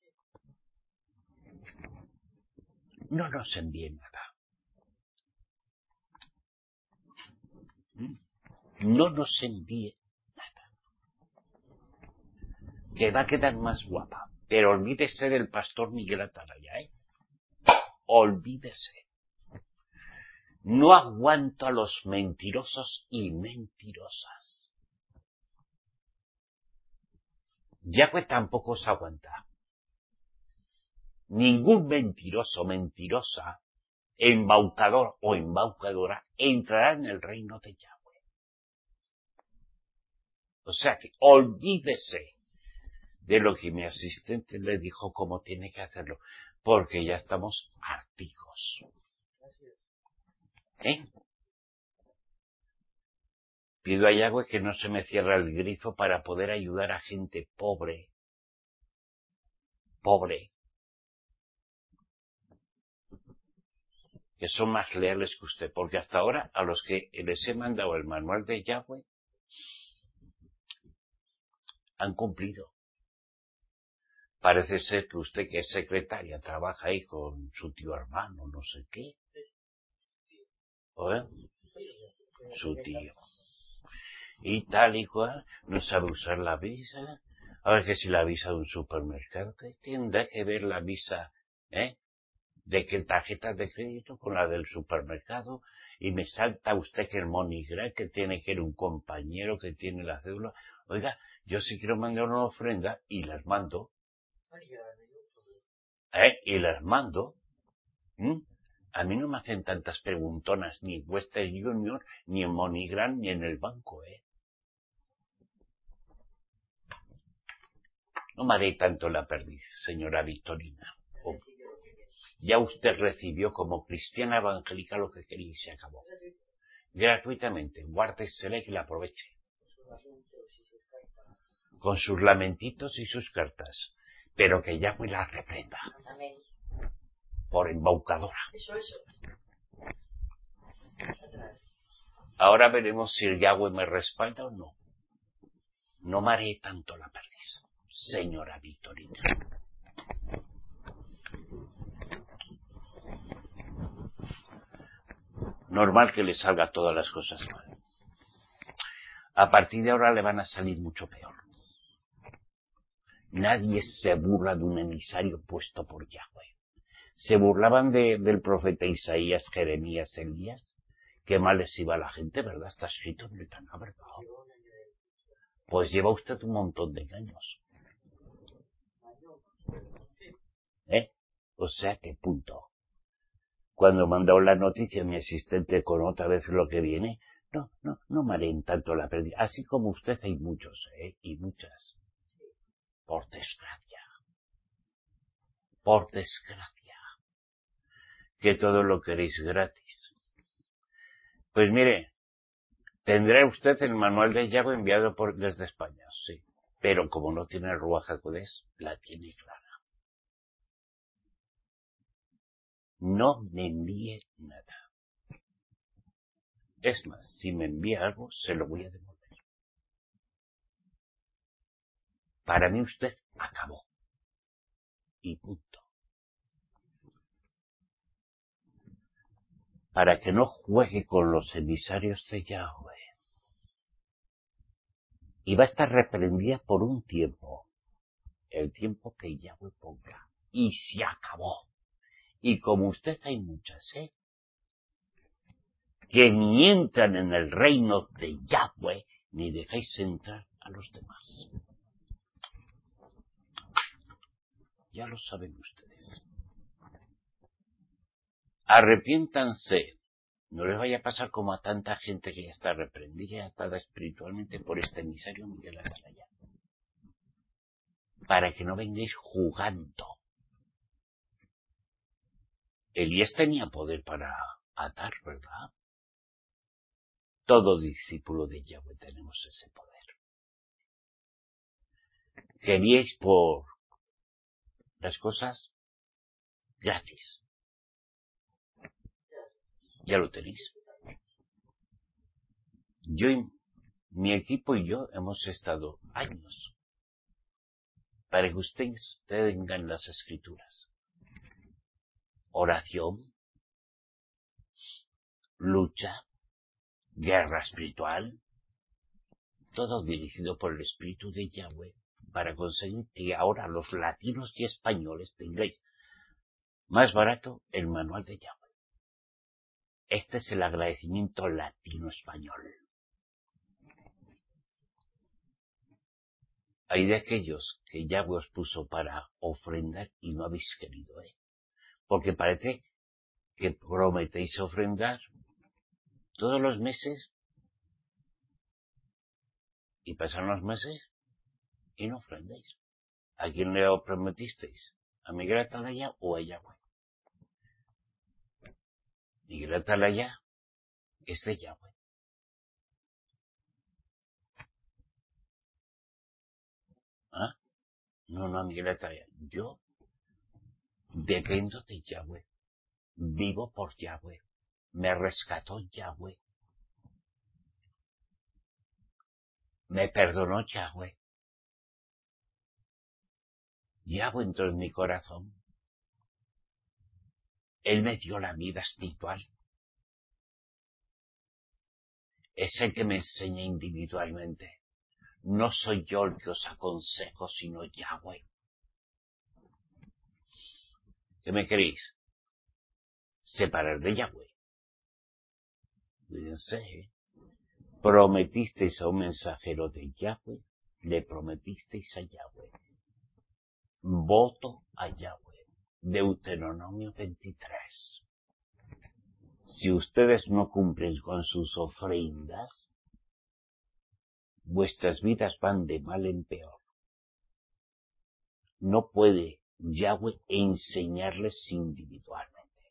No nos envíe nada. No nos envíe nada. Que va a quedar más guapa Pero olvídese del pastor Miguel Atalaya, ¿eh? Olvídese. No aguanto a los mentirosos y mentirosas. Yahweh tampoco os aguanta. Ningún mentiroso o mentirosa, embaucador o embaucadora, entrará en el reino de Yahweh. O sea que olvídese de lo que mi asistente le dijo cómo tiene que hacerlo, porque ya estamos hartigos. Pido a Yahweh que no se me cierre el grifo para poder ayudar a gente pobre, que son más leales que usted, porque hasta ahora a los que les he mandado el manual de Yahweh han cumplido. Parece ser que usted, que es secretaria, trabaja ahí con su tío hermano, no sé qué. ¿Oye? Su tío. Y tal y cual, no sabe usar la visa. A ver, que si la visa de un supermercado, ¿qué tendrá que ver la visa, de que tarjeta de crédito con la del supermercado? Y me salta usted que el MoneyGram, que tiene que ir un compañero que tiene la cédula. Oiga, yo si quiero mandar una ofrenda y las mando. Y las mando. A mí no me hacen tantas preguntonas ni en Western Union, ni en MoneyGram, ni en el banco, No me haré tanto la perdiz, señora Victorina. Ya usted recibió como cristiana evangélica lo que quería y se acabó. Gratuitamente, guárdesela y que la aproveche. Con sus lamentitos y sus cartas. Pero que Yahweh la reprenda. Por embaucadora. Ahora veremos si el Yahweh me respalda o no. No me haré tanto la perdiz, señora Victorina. Normal que le salga todas las cosas mal. A partir de ahora le van a salir mucho peor. Nadie se burla de un emisario puesto por Yahweh. Se burlaban del profeta Isaías, Jeremías, Elías. Qué mal les iba a la gente, ¿verdad? Está escrito en el Tanaj, ¿verdad? Pues lleva usted un montón de engaños. O sea que punto. Cuando mandó la noticia a mi asistente con otra vez lo que viene, no me haré en tanto la pérdida. Así como usted hay muchos, y muchas. Por desgracia. Por desgracia. Que todo lo queréis gratis. Pues mire, tendrá usted el manual de Yahweh enviado desde España, sí. Pero como no tiene el Ruach HaKodesh, la tiene clara. No me envíe nada. Es más, si me envía algo, se lo voy a devolver. Para mí usted acabó. Y punto. Para que no juegue con los emisarios de Yahweh. Y va a estar reprendida por un tiempo. El tiempo que Yahweh ponga. Y se acabó. Y como usted hay muchas, que ni entran en el reino de Yahweh, ni dejáis entrar a los demás. Ya lo saben ustedes. Arrepiéntanse. No les vaya a pasar como a tanta gente que ya está reprendida y atada espiritualmente por este emisario Miguel Atalaya. Para que no vengáis jugando. Elías tenía poder para atar, ¿verdad? Todo discípulo de Yahweh tenemos ese poder. Queríais por las cosas gratis. Ya lo tenéis. Yo y mi equipo y yo hemos estado años para que ustedes tengan las escrituras. Oración, lucha, guerra espiritual, todo dirigido por el Espíritu de Yahweh para conseguir que ahora los latinos y españoles tengáis más barato el manual de Yahweh. Este es el agradecimiento latino-español. Hay de aquellos que Yahweh os puso para ofrendar y no habéis querido, porque parece que prometéis ofrendar todos los meses y pasan los meses y no ofrendéis. ¿A quién le prometisteis? ¿A Miguel Atalaya o a Yahweh? Miguel Atalaya es de Yahweh. ¿Ah? No, Miguel Atalaya. Yo dependo de Yahweh. Vivo por Yahweh. Me rescató Yahweh. Me perdonó Yahweh. Yahweh entró en mi corazón. Él me dio la vida espiritual. Es el que me enseña individualmente. No soy yo el que os aconsejo, sino Yahweh. ¿Qué me queréis? Separar de Yahweh. Fíjense, prometisteis a un mensajero de Yahweh, le prometisteis a Yahweh. Voto a Yahweh. Deuteronomio 23. Si ustedes no cumplen con sus ofrendas, vuestras vidas van de mal en peor. No puede Yahweh enseñarles individualmente.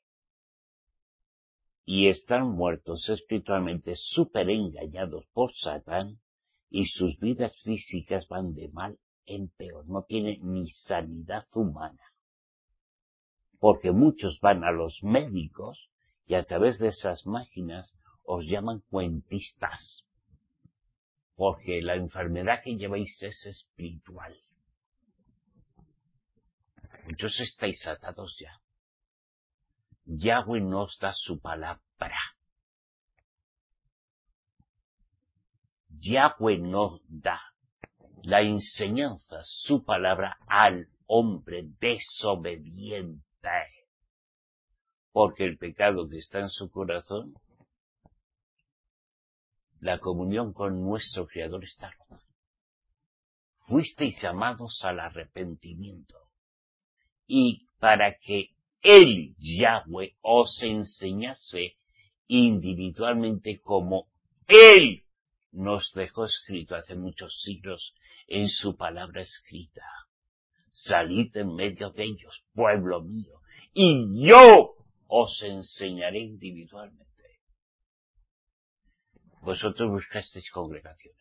Y están muertos espiritualmente, súper engañados por Satán, y sus vidas físicas van de mal en peor. No tienen ni sanidad humana. Porque muchos van a los médicos y a través de esas máquinas os llaman cuentistas. Porque la enfermedad que lleváis es espiritual. Muchos estáis atados ya. Yahweh nos da su palabra. Yahweh nos da la enseñanza, su palabra al hombre desobediente. Porque el pecado que está en su corazón, la comunión con nuestro Creador está rota. Fuisteis llamados al arrepentimiento. Y para que Él, Yahweh, os enseñase individualmente como Él nos dejó escrito hace muchos siglos en su palabra escrita. Salid en medio de ellos, pueblo mío, y yo os enseñaré individualmente. Vosotros buscasteis congregaciones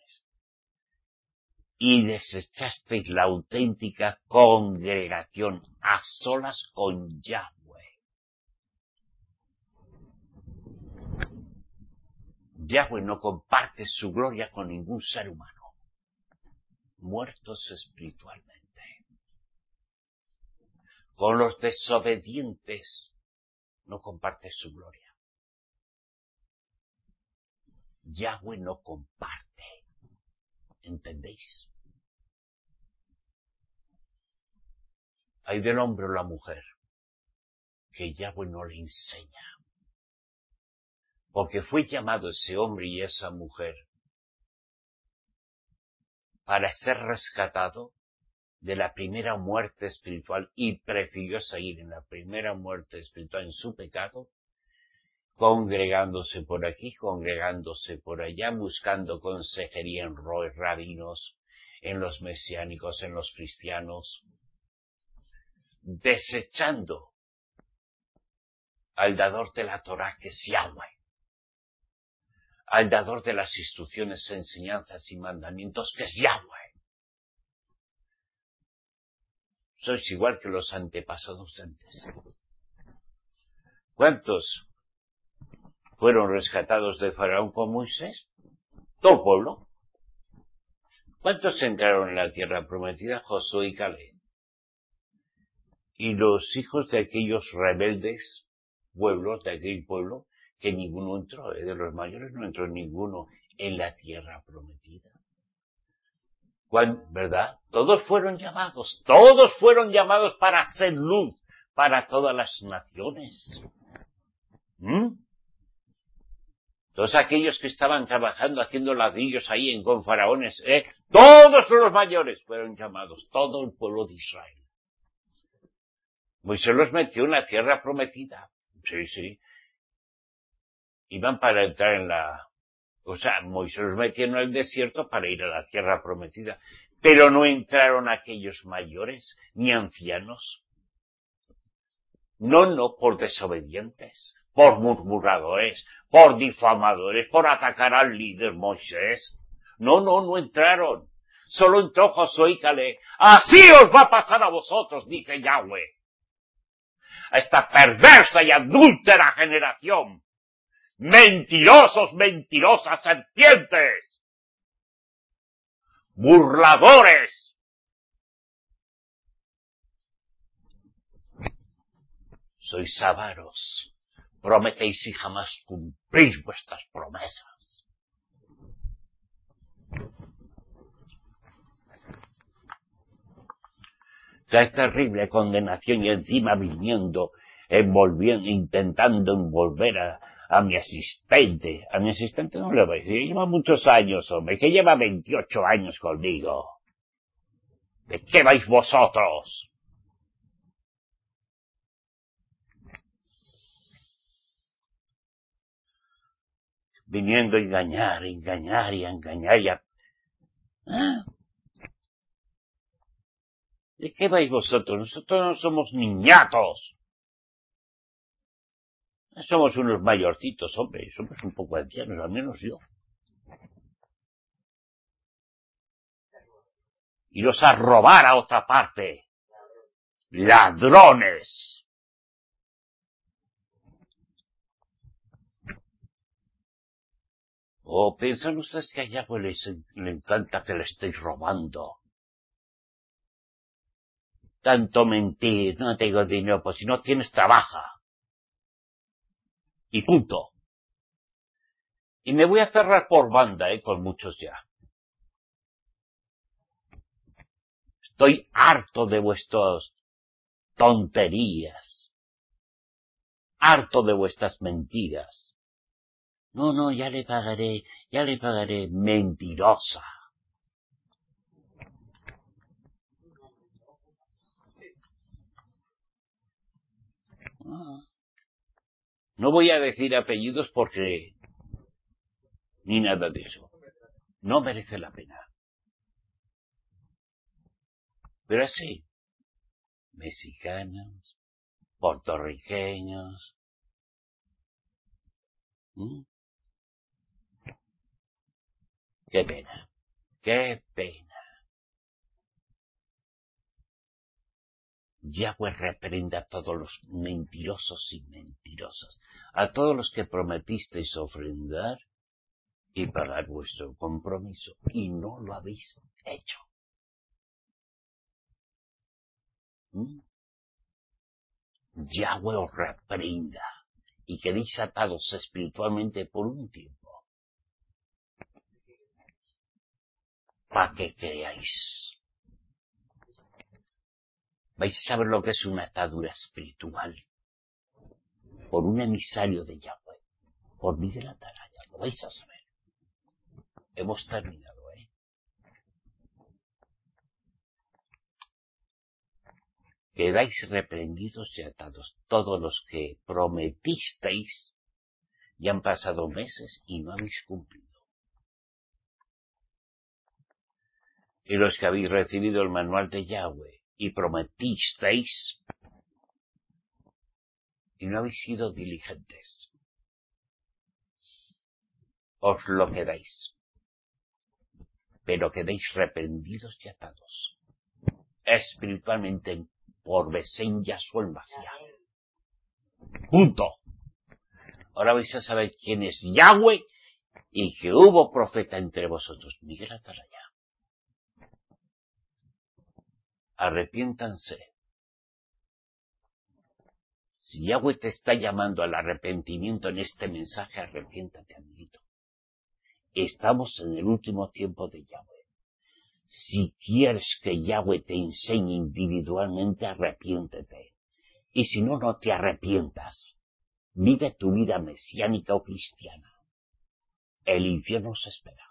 y desechasteis la auténtica congregación a solas con Yahweh. Yahweh no comparte su gloria con ningún ser humano. Muertos espiritualmente. Con los desobedientes no comparte su gloria. Yahweh no comparte. ¿Entendéis? Hay del hombre o la mujer que Yahweh no le enseña. Porque fue llamado ese hombre y esa mujer para ser rescatado de la primera muerte espiritual y prefirió seguir en la primera muerte espiritual en su pecado, congregándose por aquí, congregándose por allá, buscando consejería en rabinos, en los mesiánicos, en los cristianos, desechando al dador de la Torá, que es Yahweh, al dador de las instrucciones, enseñanzas y mandamientos, que es Yahweh. Sois igual que los antepasados de antes. ¿Cuántos fueron rescatados de Faraón con Moisés? Todo el pueblo. ¿Cuántos entraron en la tierra prometida? Josué y Caleb. Y los hijos de aquellos rebeldes pueblos, de aquel pueblo, que ninguno entró, de los mayores no entró ninguno en la tierra prometida. ¿Verdad? Todos fueron llamados para hacer luz para todas las naciones. Todos aquellos que estaban trabajando, haciendo ladrillos ahí con faraones, todos los mayores fueron llamados, todo el pueblo de Israel. Moisés los metió en la tierra prometida. Sí. Iban para entrar Moisés los metió en el desierto para ir a la tierra prometida. Pero no entraron aquellos mayores, ni ancianos. No, por desobedientes, por murmuradores, por difamadores, por atacar al líder Moisés. No entraron. Solo entró Josué y Caleb. Así os va a pasar a vosotros, dice Yahweh. A esta perversa y adúltera generación. Mentirosos, mentirosas serpientes. Burladores. Sois avaros, prometéis y jamás cumplís vuestras promesas. Es terrible condenación y encima viniendo, intentando envolver a mi asistente. A mi asistente no le voy a decir, lleva muchos años, hombre, que lleva 28 años conmigo. ¿De qué vais vosotros? Viniendo a engañar ya. ¿De qué vais vosotros? Nosotros no somos niñatos. Somos unos mayorcitos, hombre. Somos un poco ancianos, al menos yo. Iros a robar a otra parte. ¡Ladrones! ¿Piensan ustedes que a Yahweh le encanta que le estéis robando? Tanto mentir, no tengo dinero, pues si no tienes, trabaja. Y punto. Y me voy a cerrar por banda, con muchos ya. Estoy harto de vuestras tonterías. Harto de vuestras mentiras. No, ya le pagaré, mentirosa. No voy a decir apellidos porque ni nada de eso. No merece la pena. Pero sí, mexicanos, puertorriqueños. Qué pena. Yahweh reprenda a todos los mentirosos y mentirosas, a todos los que prometisteis ofrendar y pagar vuestro compromiso, y no lo habéis hecho. Yahweh os reprenda y quedéis atados espiritualmente por un tiempo, para que creáis. Vais a saber lo que es una atadura espiritual por un emisario de Yahweh, por Miguel Atalaya, lo vais a saber. Hemos terminado, Quedáis reprendidos y atados todos los que prometisteis y han pasado meses y no habéis cumplido. Y los que habéis recibido el manual de Yahweh y prometisteis y no habéis sido diligentes, os lo quedáis, pero quedáis reprendidos y atados espiritualmente por Besén Yahshua el Mashiach. Punto. Ahora vais a saber quién es Yahweh y que hubo profeta entre vosotros, Miguel Atalaya. Arrepiéntanse. Si Yahweh te está llamando al arrepentimiento en este mensaje, arrepiéntate, amiguito. Estamos en el último tiempo de Yahweh. Si quieres que Yahweh te enseñe individualmente, arrepiéntete. Y si no, no te arrepientas. Vive tu vida mesiánica o cristiana. El infierno se espera.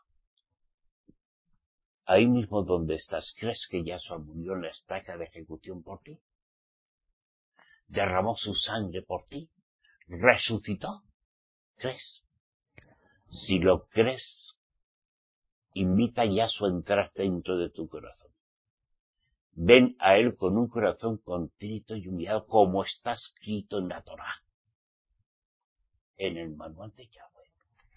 Ahí mismo donde estás, ¿crees que Yahshua murió en la estaca de ejecución por ti? ¿Derramó su sangre por ti? ¿Resucitó? ¿Crees? Si lo crees, invita a Yahshua a entrar dentro de tu corazón. Ven a Él con un corazón contrito y humillado, como está escrito en la Torá, en el manual de Yahweh.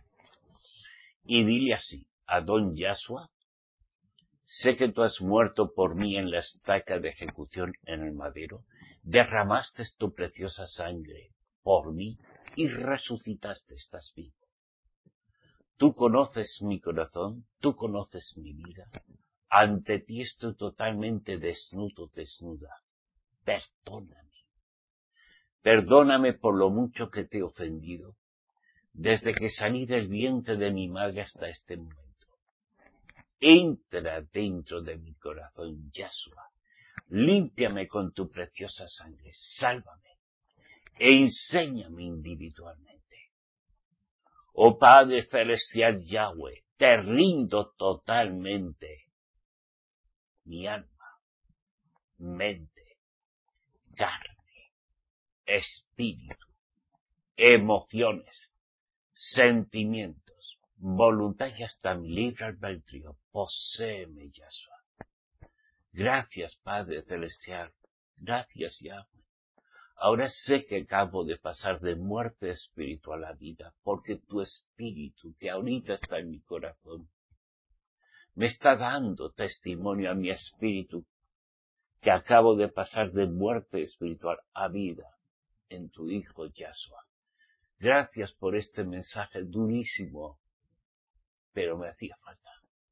Y dile así, Adón Yahshua, sé que tú has muerto por mí en la estaca de ejecución en el madero, derramaste tu preciosa sangre por mí y resucitaste, estás vivo. Tú conoces mi corazón, tú conoces mi vida. Ante ti estoy totalmente desnudo, desnuda. Perdóname. Perdóname por lo mucho que te he ofendido, desde que salí del vientre de mi madre hasta este momento. Entra dentro de mi corazón, Yahshua. Límpiame con tu preciosa sangre. Sálvame. E enséñame individualmente. Oh Padre Celestial Yahweh, te rindo totalmente mi alma, mente, carne, espíritu, emociones, sentimientos, voluntad y hasta mi libre albedrío. Poséeme, Yahshua. Gracias, Padre Celestial. Gracias, Yahweh. Ahora sé que acabo de pasar de muerte espiritual a vida, porque tu espíritu, que ahorita está en mi corazón, me está dando testimonio a mi espíritu, que acabo de pasar de muerte espiritual a vida en tu Hijo Yahshua. Gracias por este mensaje durísimo, pero me hacía falta.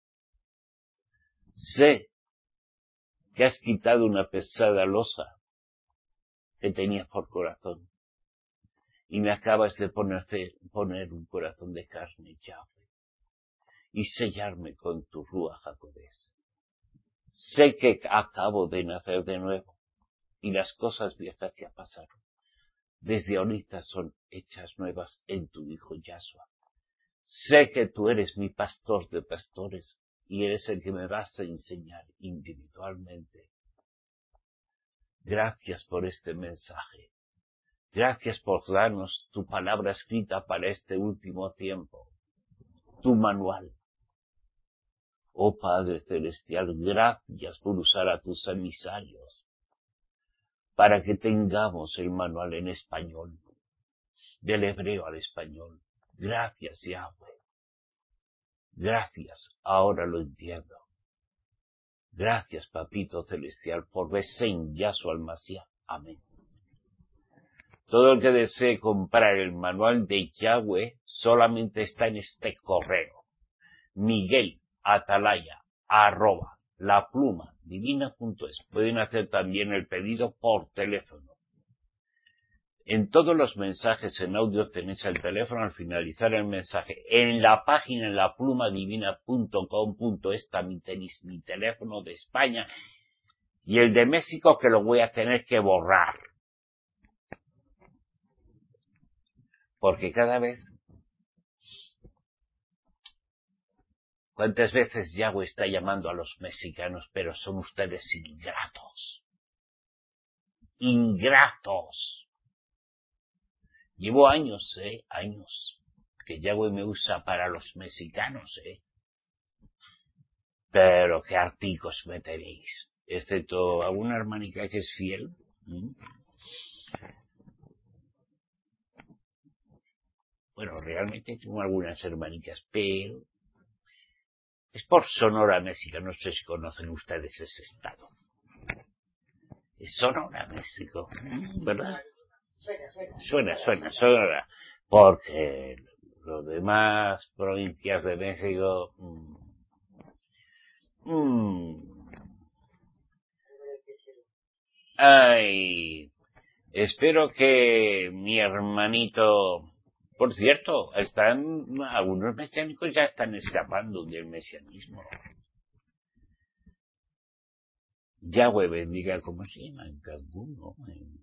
Sé que has quitado una pesada losa que tenía por corazón y me acabas de poner un corazón de carne, Yahweh, y sellarme con tu Ruach HaKodesh. Sé que acabo de nacer de nuevo y las cosas viejas ya pasaron. Desde ahorita son hechas nuevas en tu Hijo Yahshua. Sé que tú eres mi pastor de pastores y eres el que me vas a enseñar individualmente. Gracias por este mensaje. Gracias por darnos tu palabra escrita para este último tiempo, tu manual. Oh Padre Celestial, gracias por usar a tus emisarios para que tengamos el manual en español, del hebreo al español. Gracias, Yahweh. Gracias, ahora lo entiendo. Gracias, Papito Celestial, por Besen Yahshua al-Mashiach. Amén. Todo el que desee comprar el manual de Yahweh solamente está en este correo. miguelatalaya@lapluma-divina.es. Pueden hacer también el pedido por teléfono. En todos los mensajes en audio tenéis el teléfono al finalizar el mensaje. En la página en laplumadivina.com.es también tenéis mi teléfono de España y el de México, que lo voy a tener que borrar. Porque cada vez, ¿cuántas veces Yahweh está llamando a los mexicanos, pero son ustedes ingratos? Ingratos. Llevo años, que Yahweh me usa para los mexicanos, Pero qué artigos me tenéis, excepto alguna hermanica que es fiel. Bueno, realmente tengo algunas hermanicas, pero es por Sonora, México. No sé si conocen ustedes ese estado. Es Sonora, México, ¿verdad? Suena, Sonora. Porque los demás provincias de México... Ay, espero que mi hermanito... Por cierto, algunos mesiánicos ya están escapando del mesianismo. Yahweh bendiga, ¿cómo se llama? En Cancún, ¿no?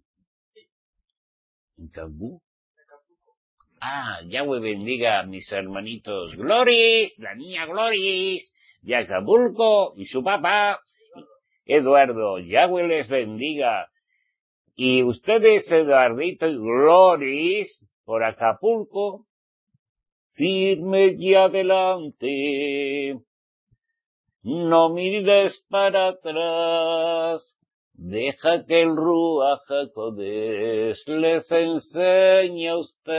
En Cancún. Yahweh bendiga a mis hermanitos Gloris, la niña Gloris, de Acapulco, y su papá, Eduardo. Yahweh les bendiga. Y ustedes, Eduardito y Gloris, por Acapulco, firme y adelante. No mires para atrás. Deja que el Ruach HaKodesh les enseñe a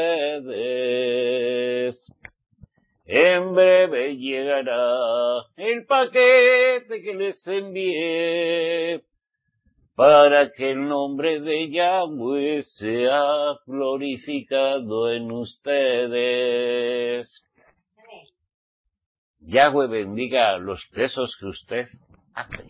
ustedes. En breve llegará el paquete que les envié para que el nombre de Yahweh sea glorificado en ustedes. Yahweh bendiga los tesos que usted hace.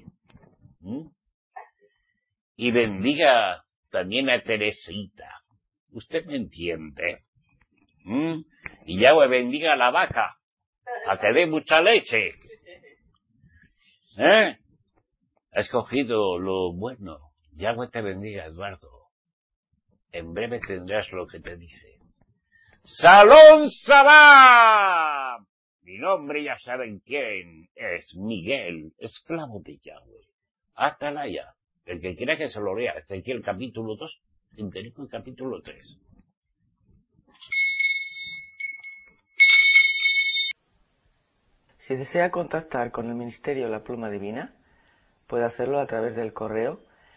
Y bendiga también a Teresita. ¿Usted me entiende? Y Yahweh bendiga a la vaca, a que dé mucha leche. Ha escogido lo bueno. Yahweh te bendiga, Eduardo. En breve tendrás lo que te dice. ¡Salón Sabá! Mi nombre ya saben quién es. Miguel, esclavo de Yahweh. Atalaya. El que quiera que se lo lea, Ezequiel capítulo 2, Pentateuco capítulo 3. Si desea contactar con el Ministerio La Pluma Divina, puede hacerlo a través del correo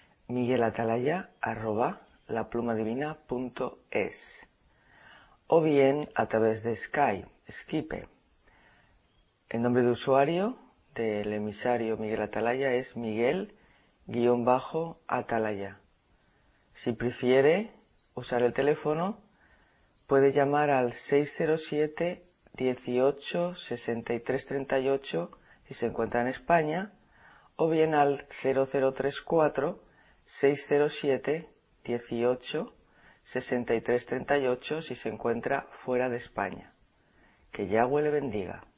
miguelatalaya@laplumadivina.es o bien a través de Skype. El nombre de usuario del emisario Miguel Atalaya es Miguel-Atalaya. Si prefiere usar el teléfono, puede llamar al 607 18 63 38 si se encuentra en España, o bien al 0034 607 18 63 38 si se encuentra fuera de España. Que Yahweh le bendiga.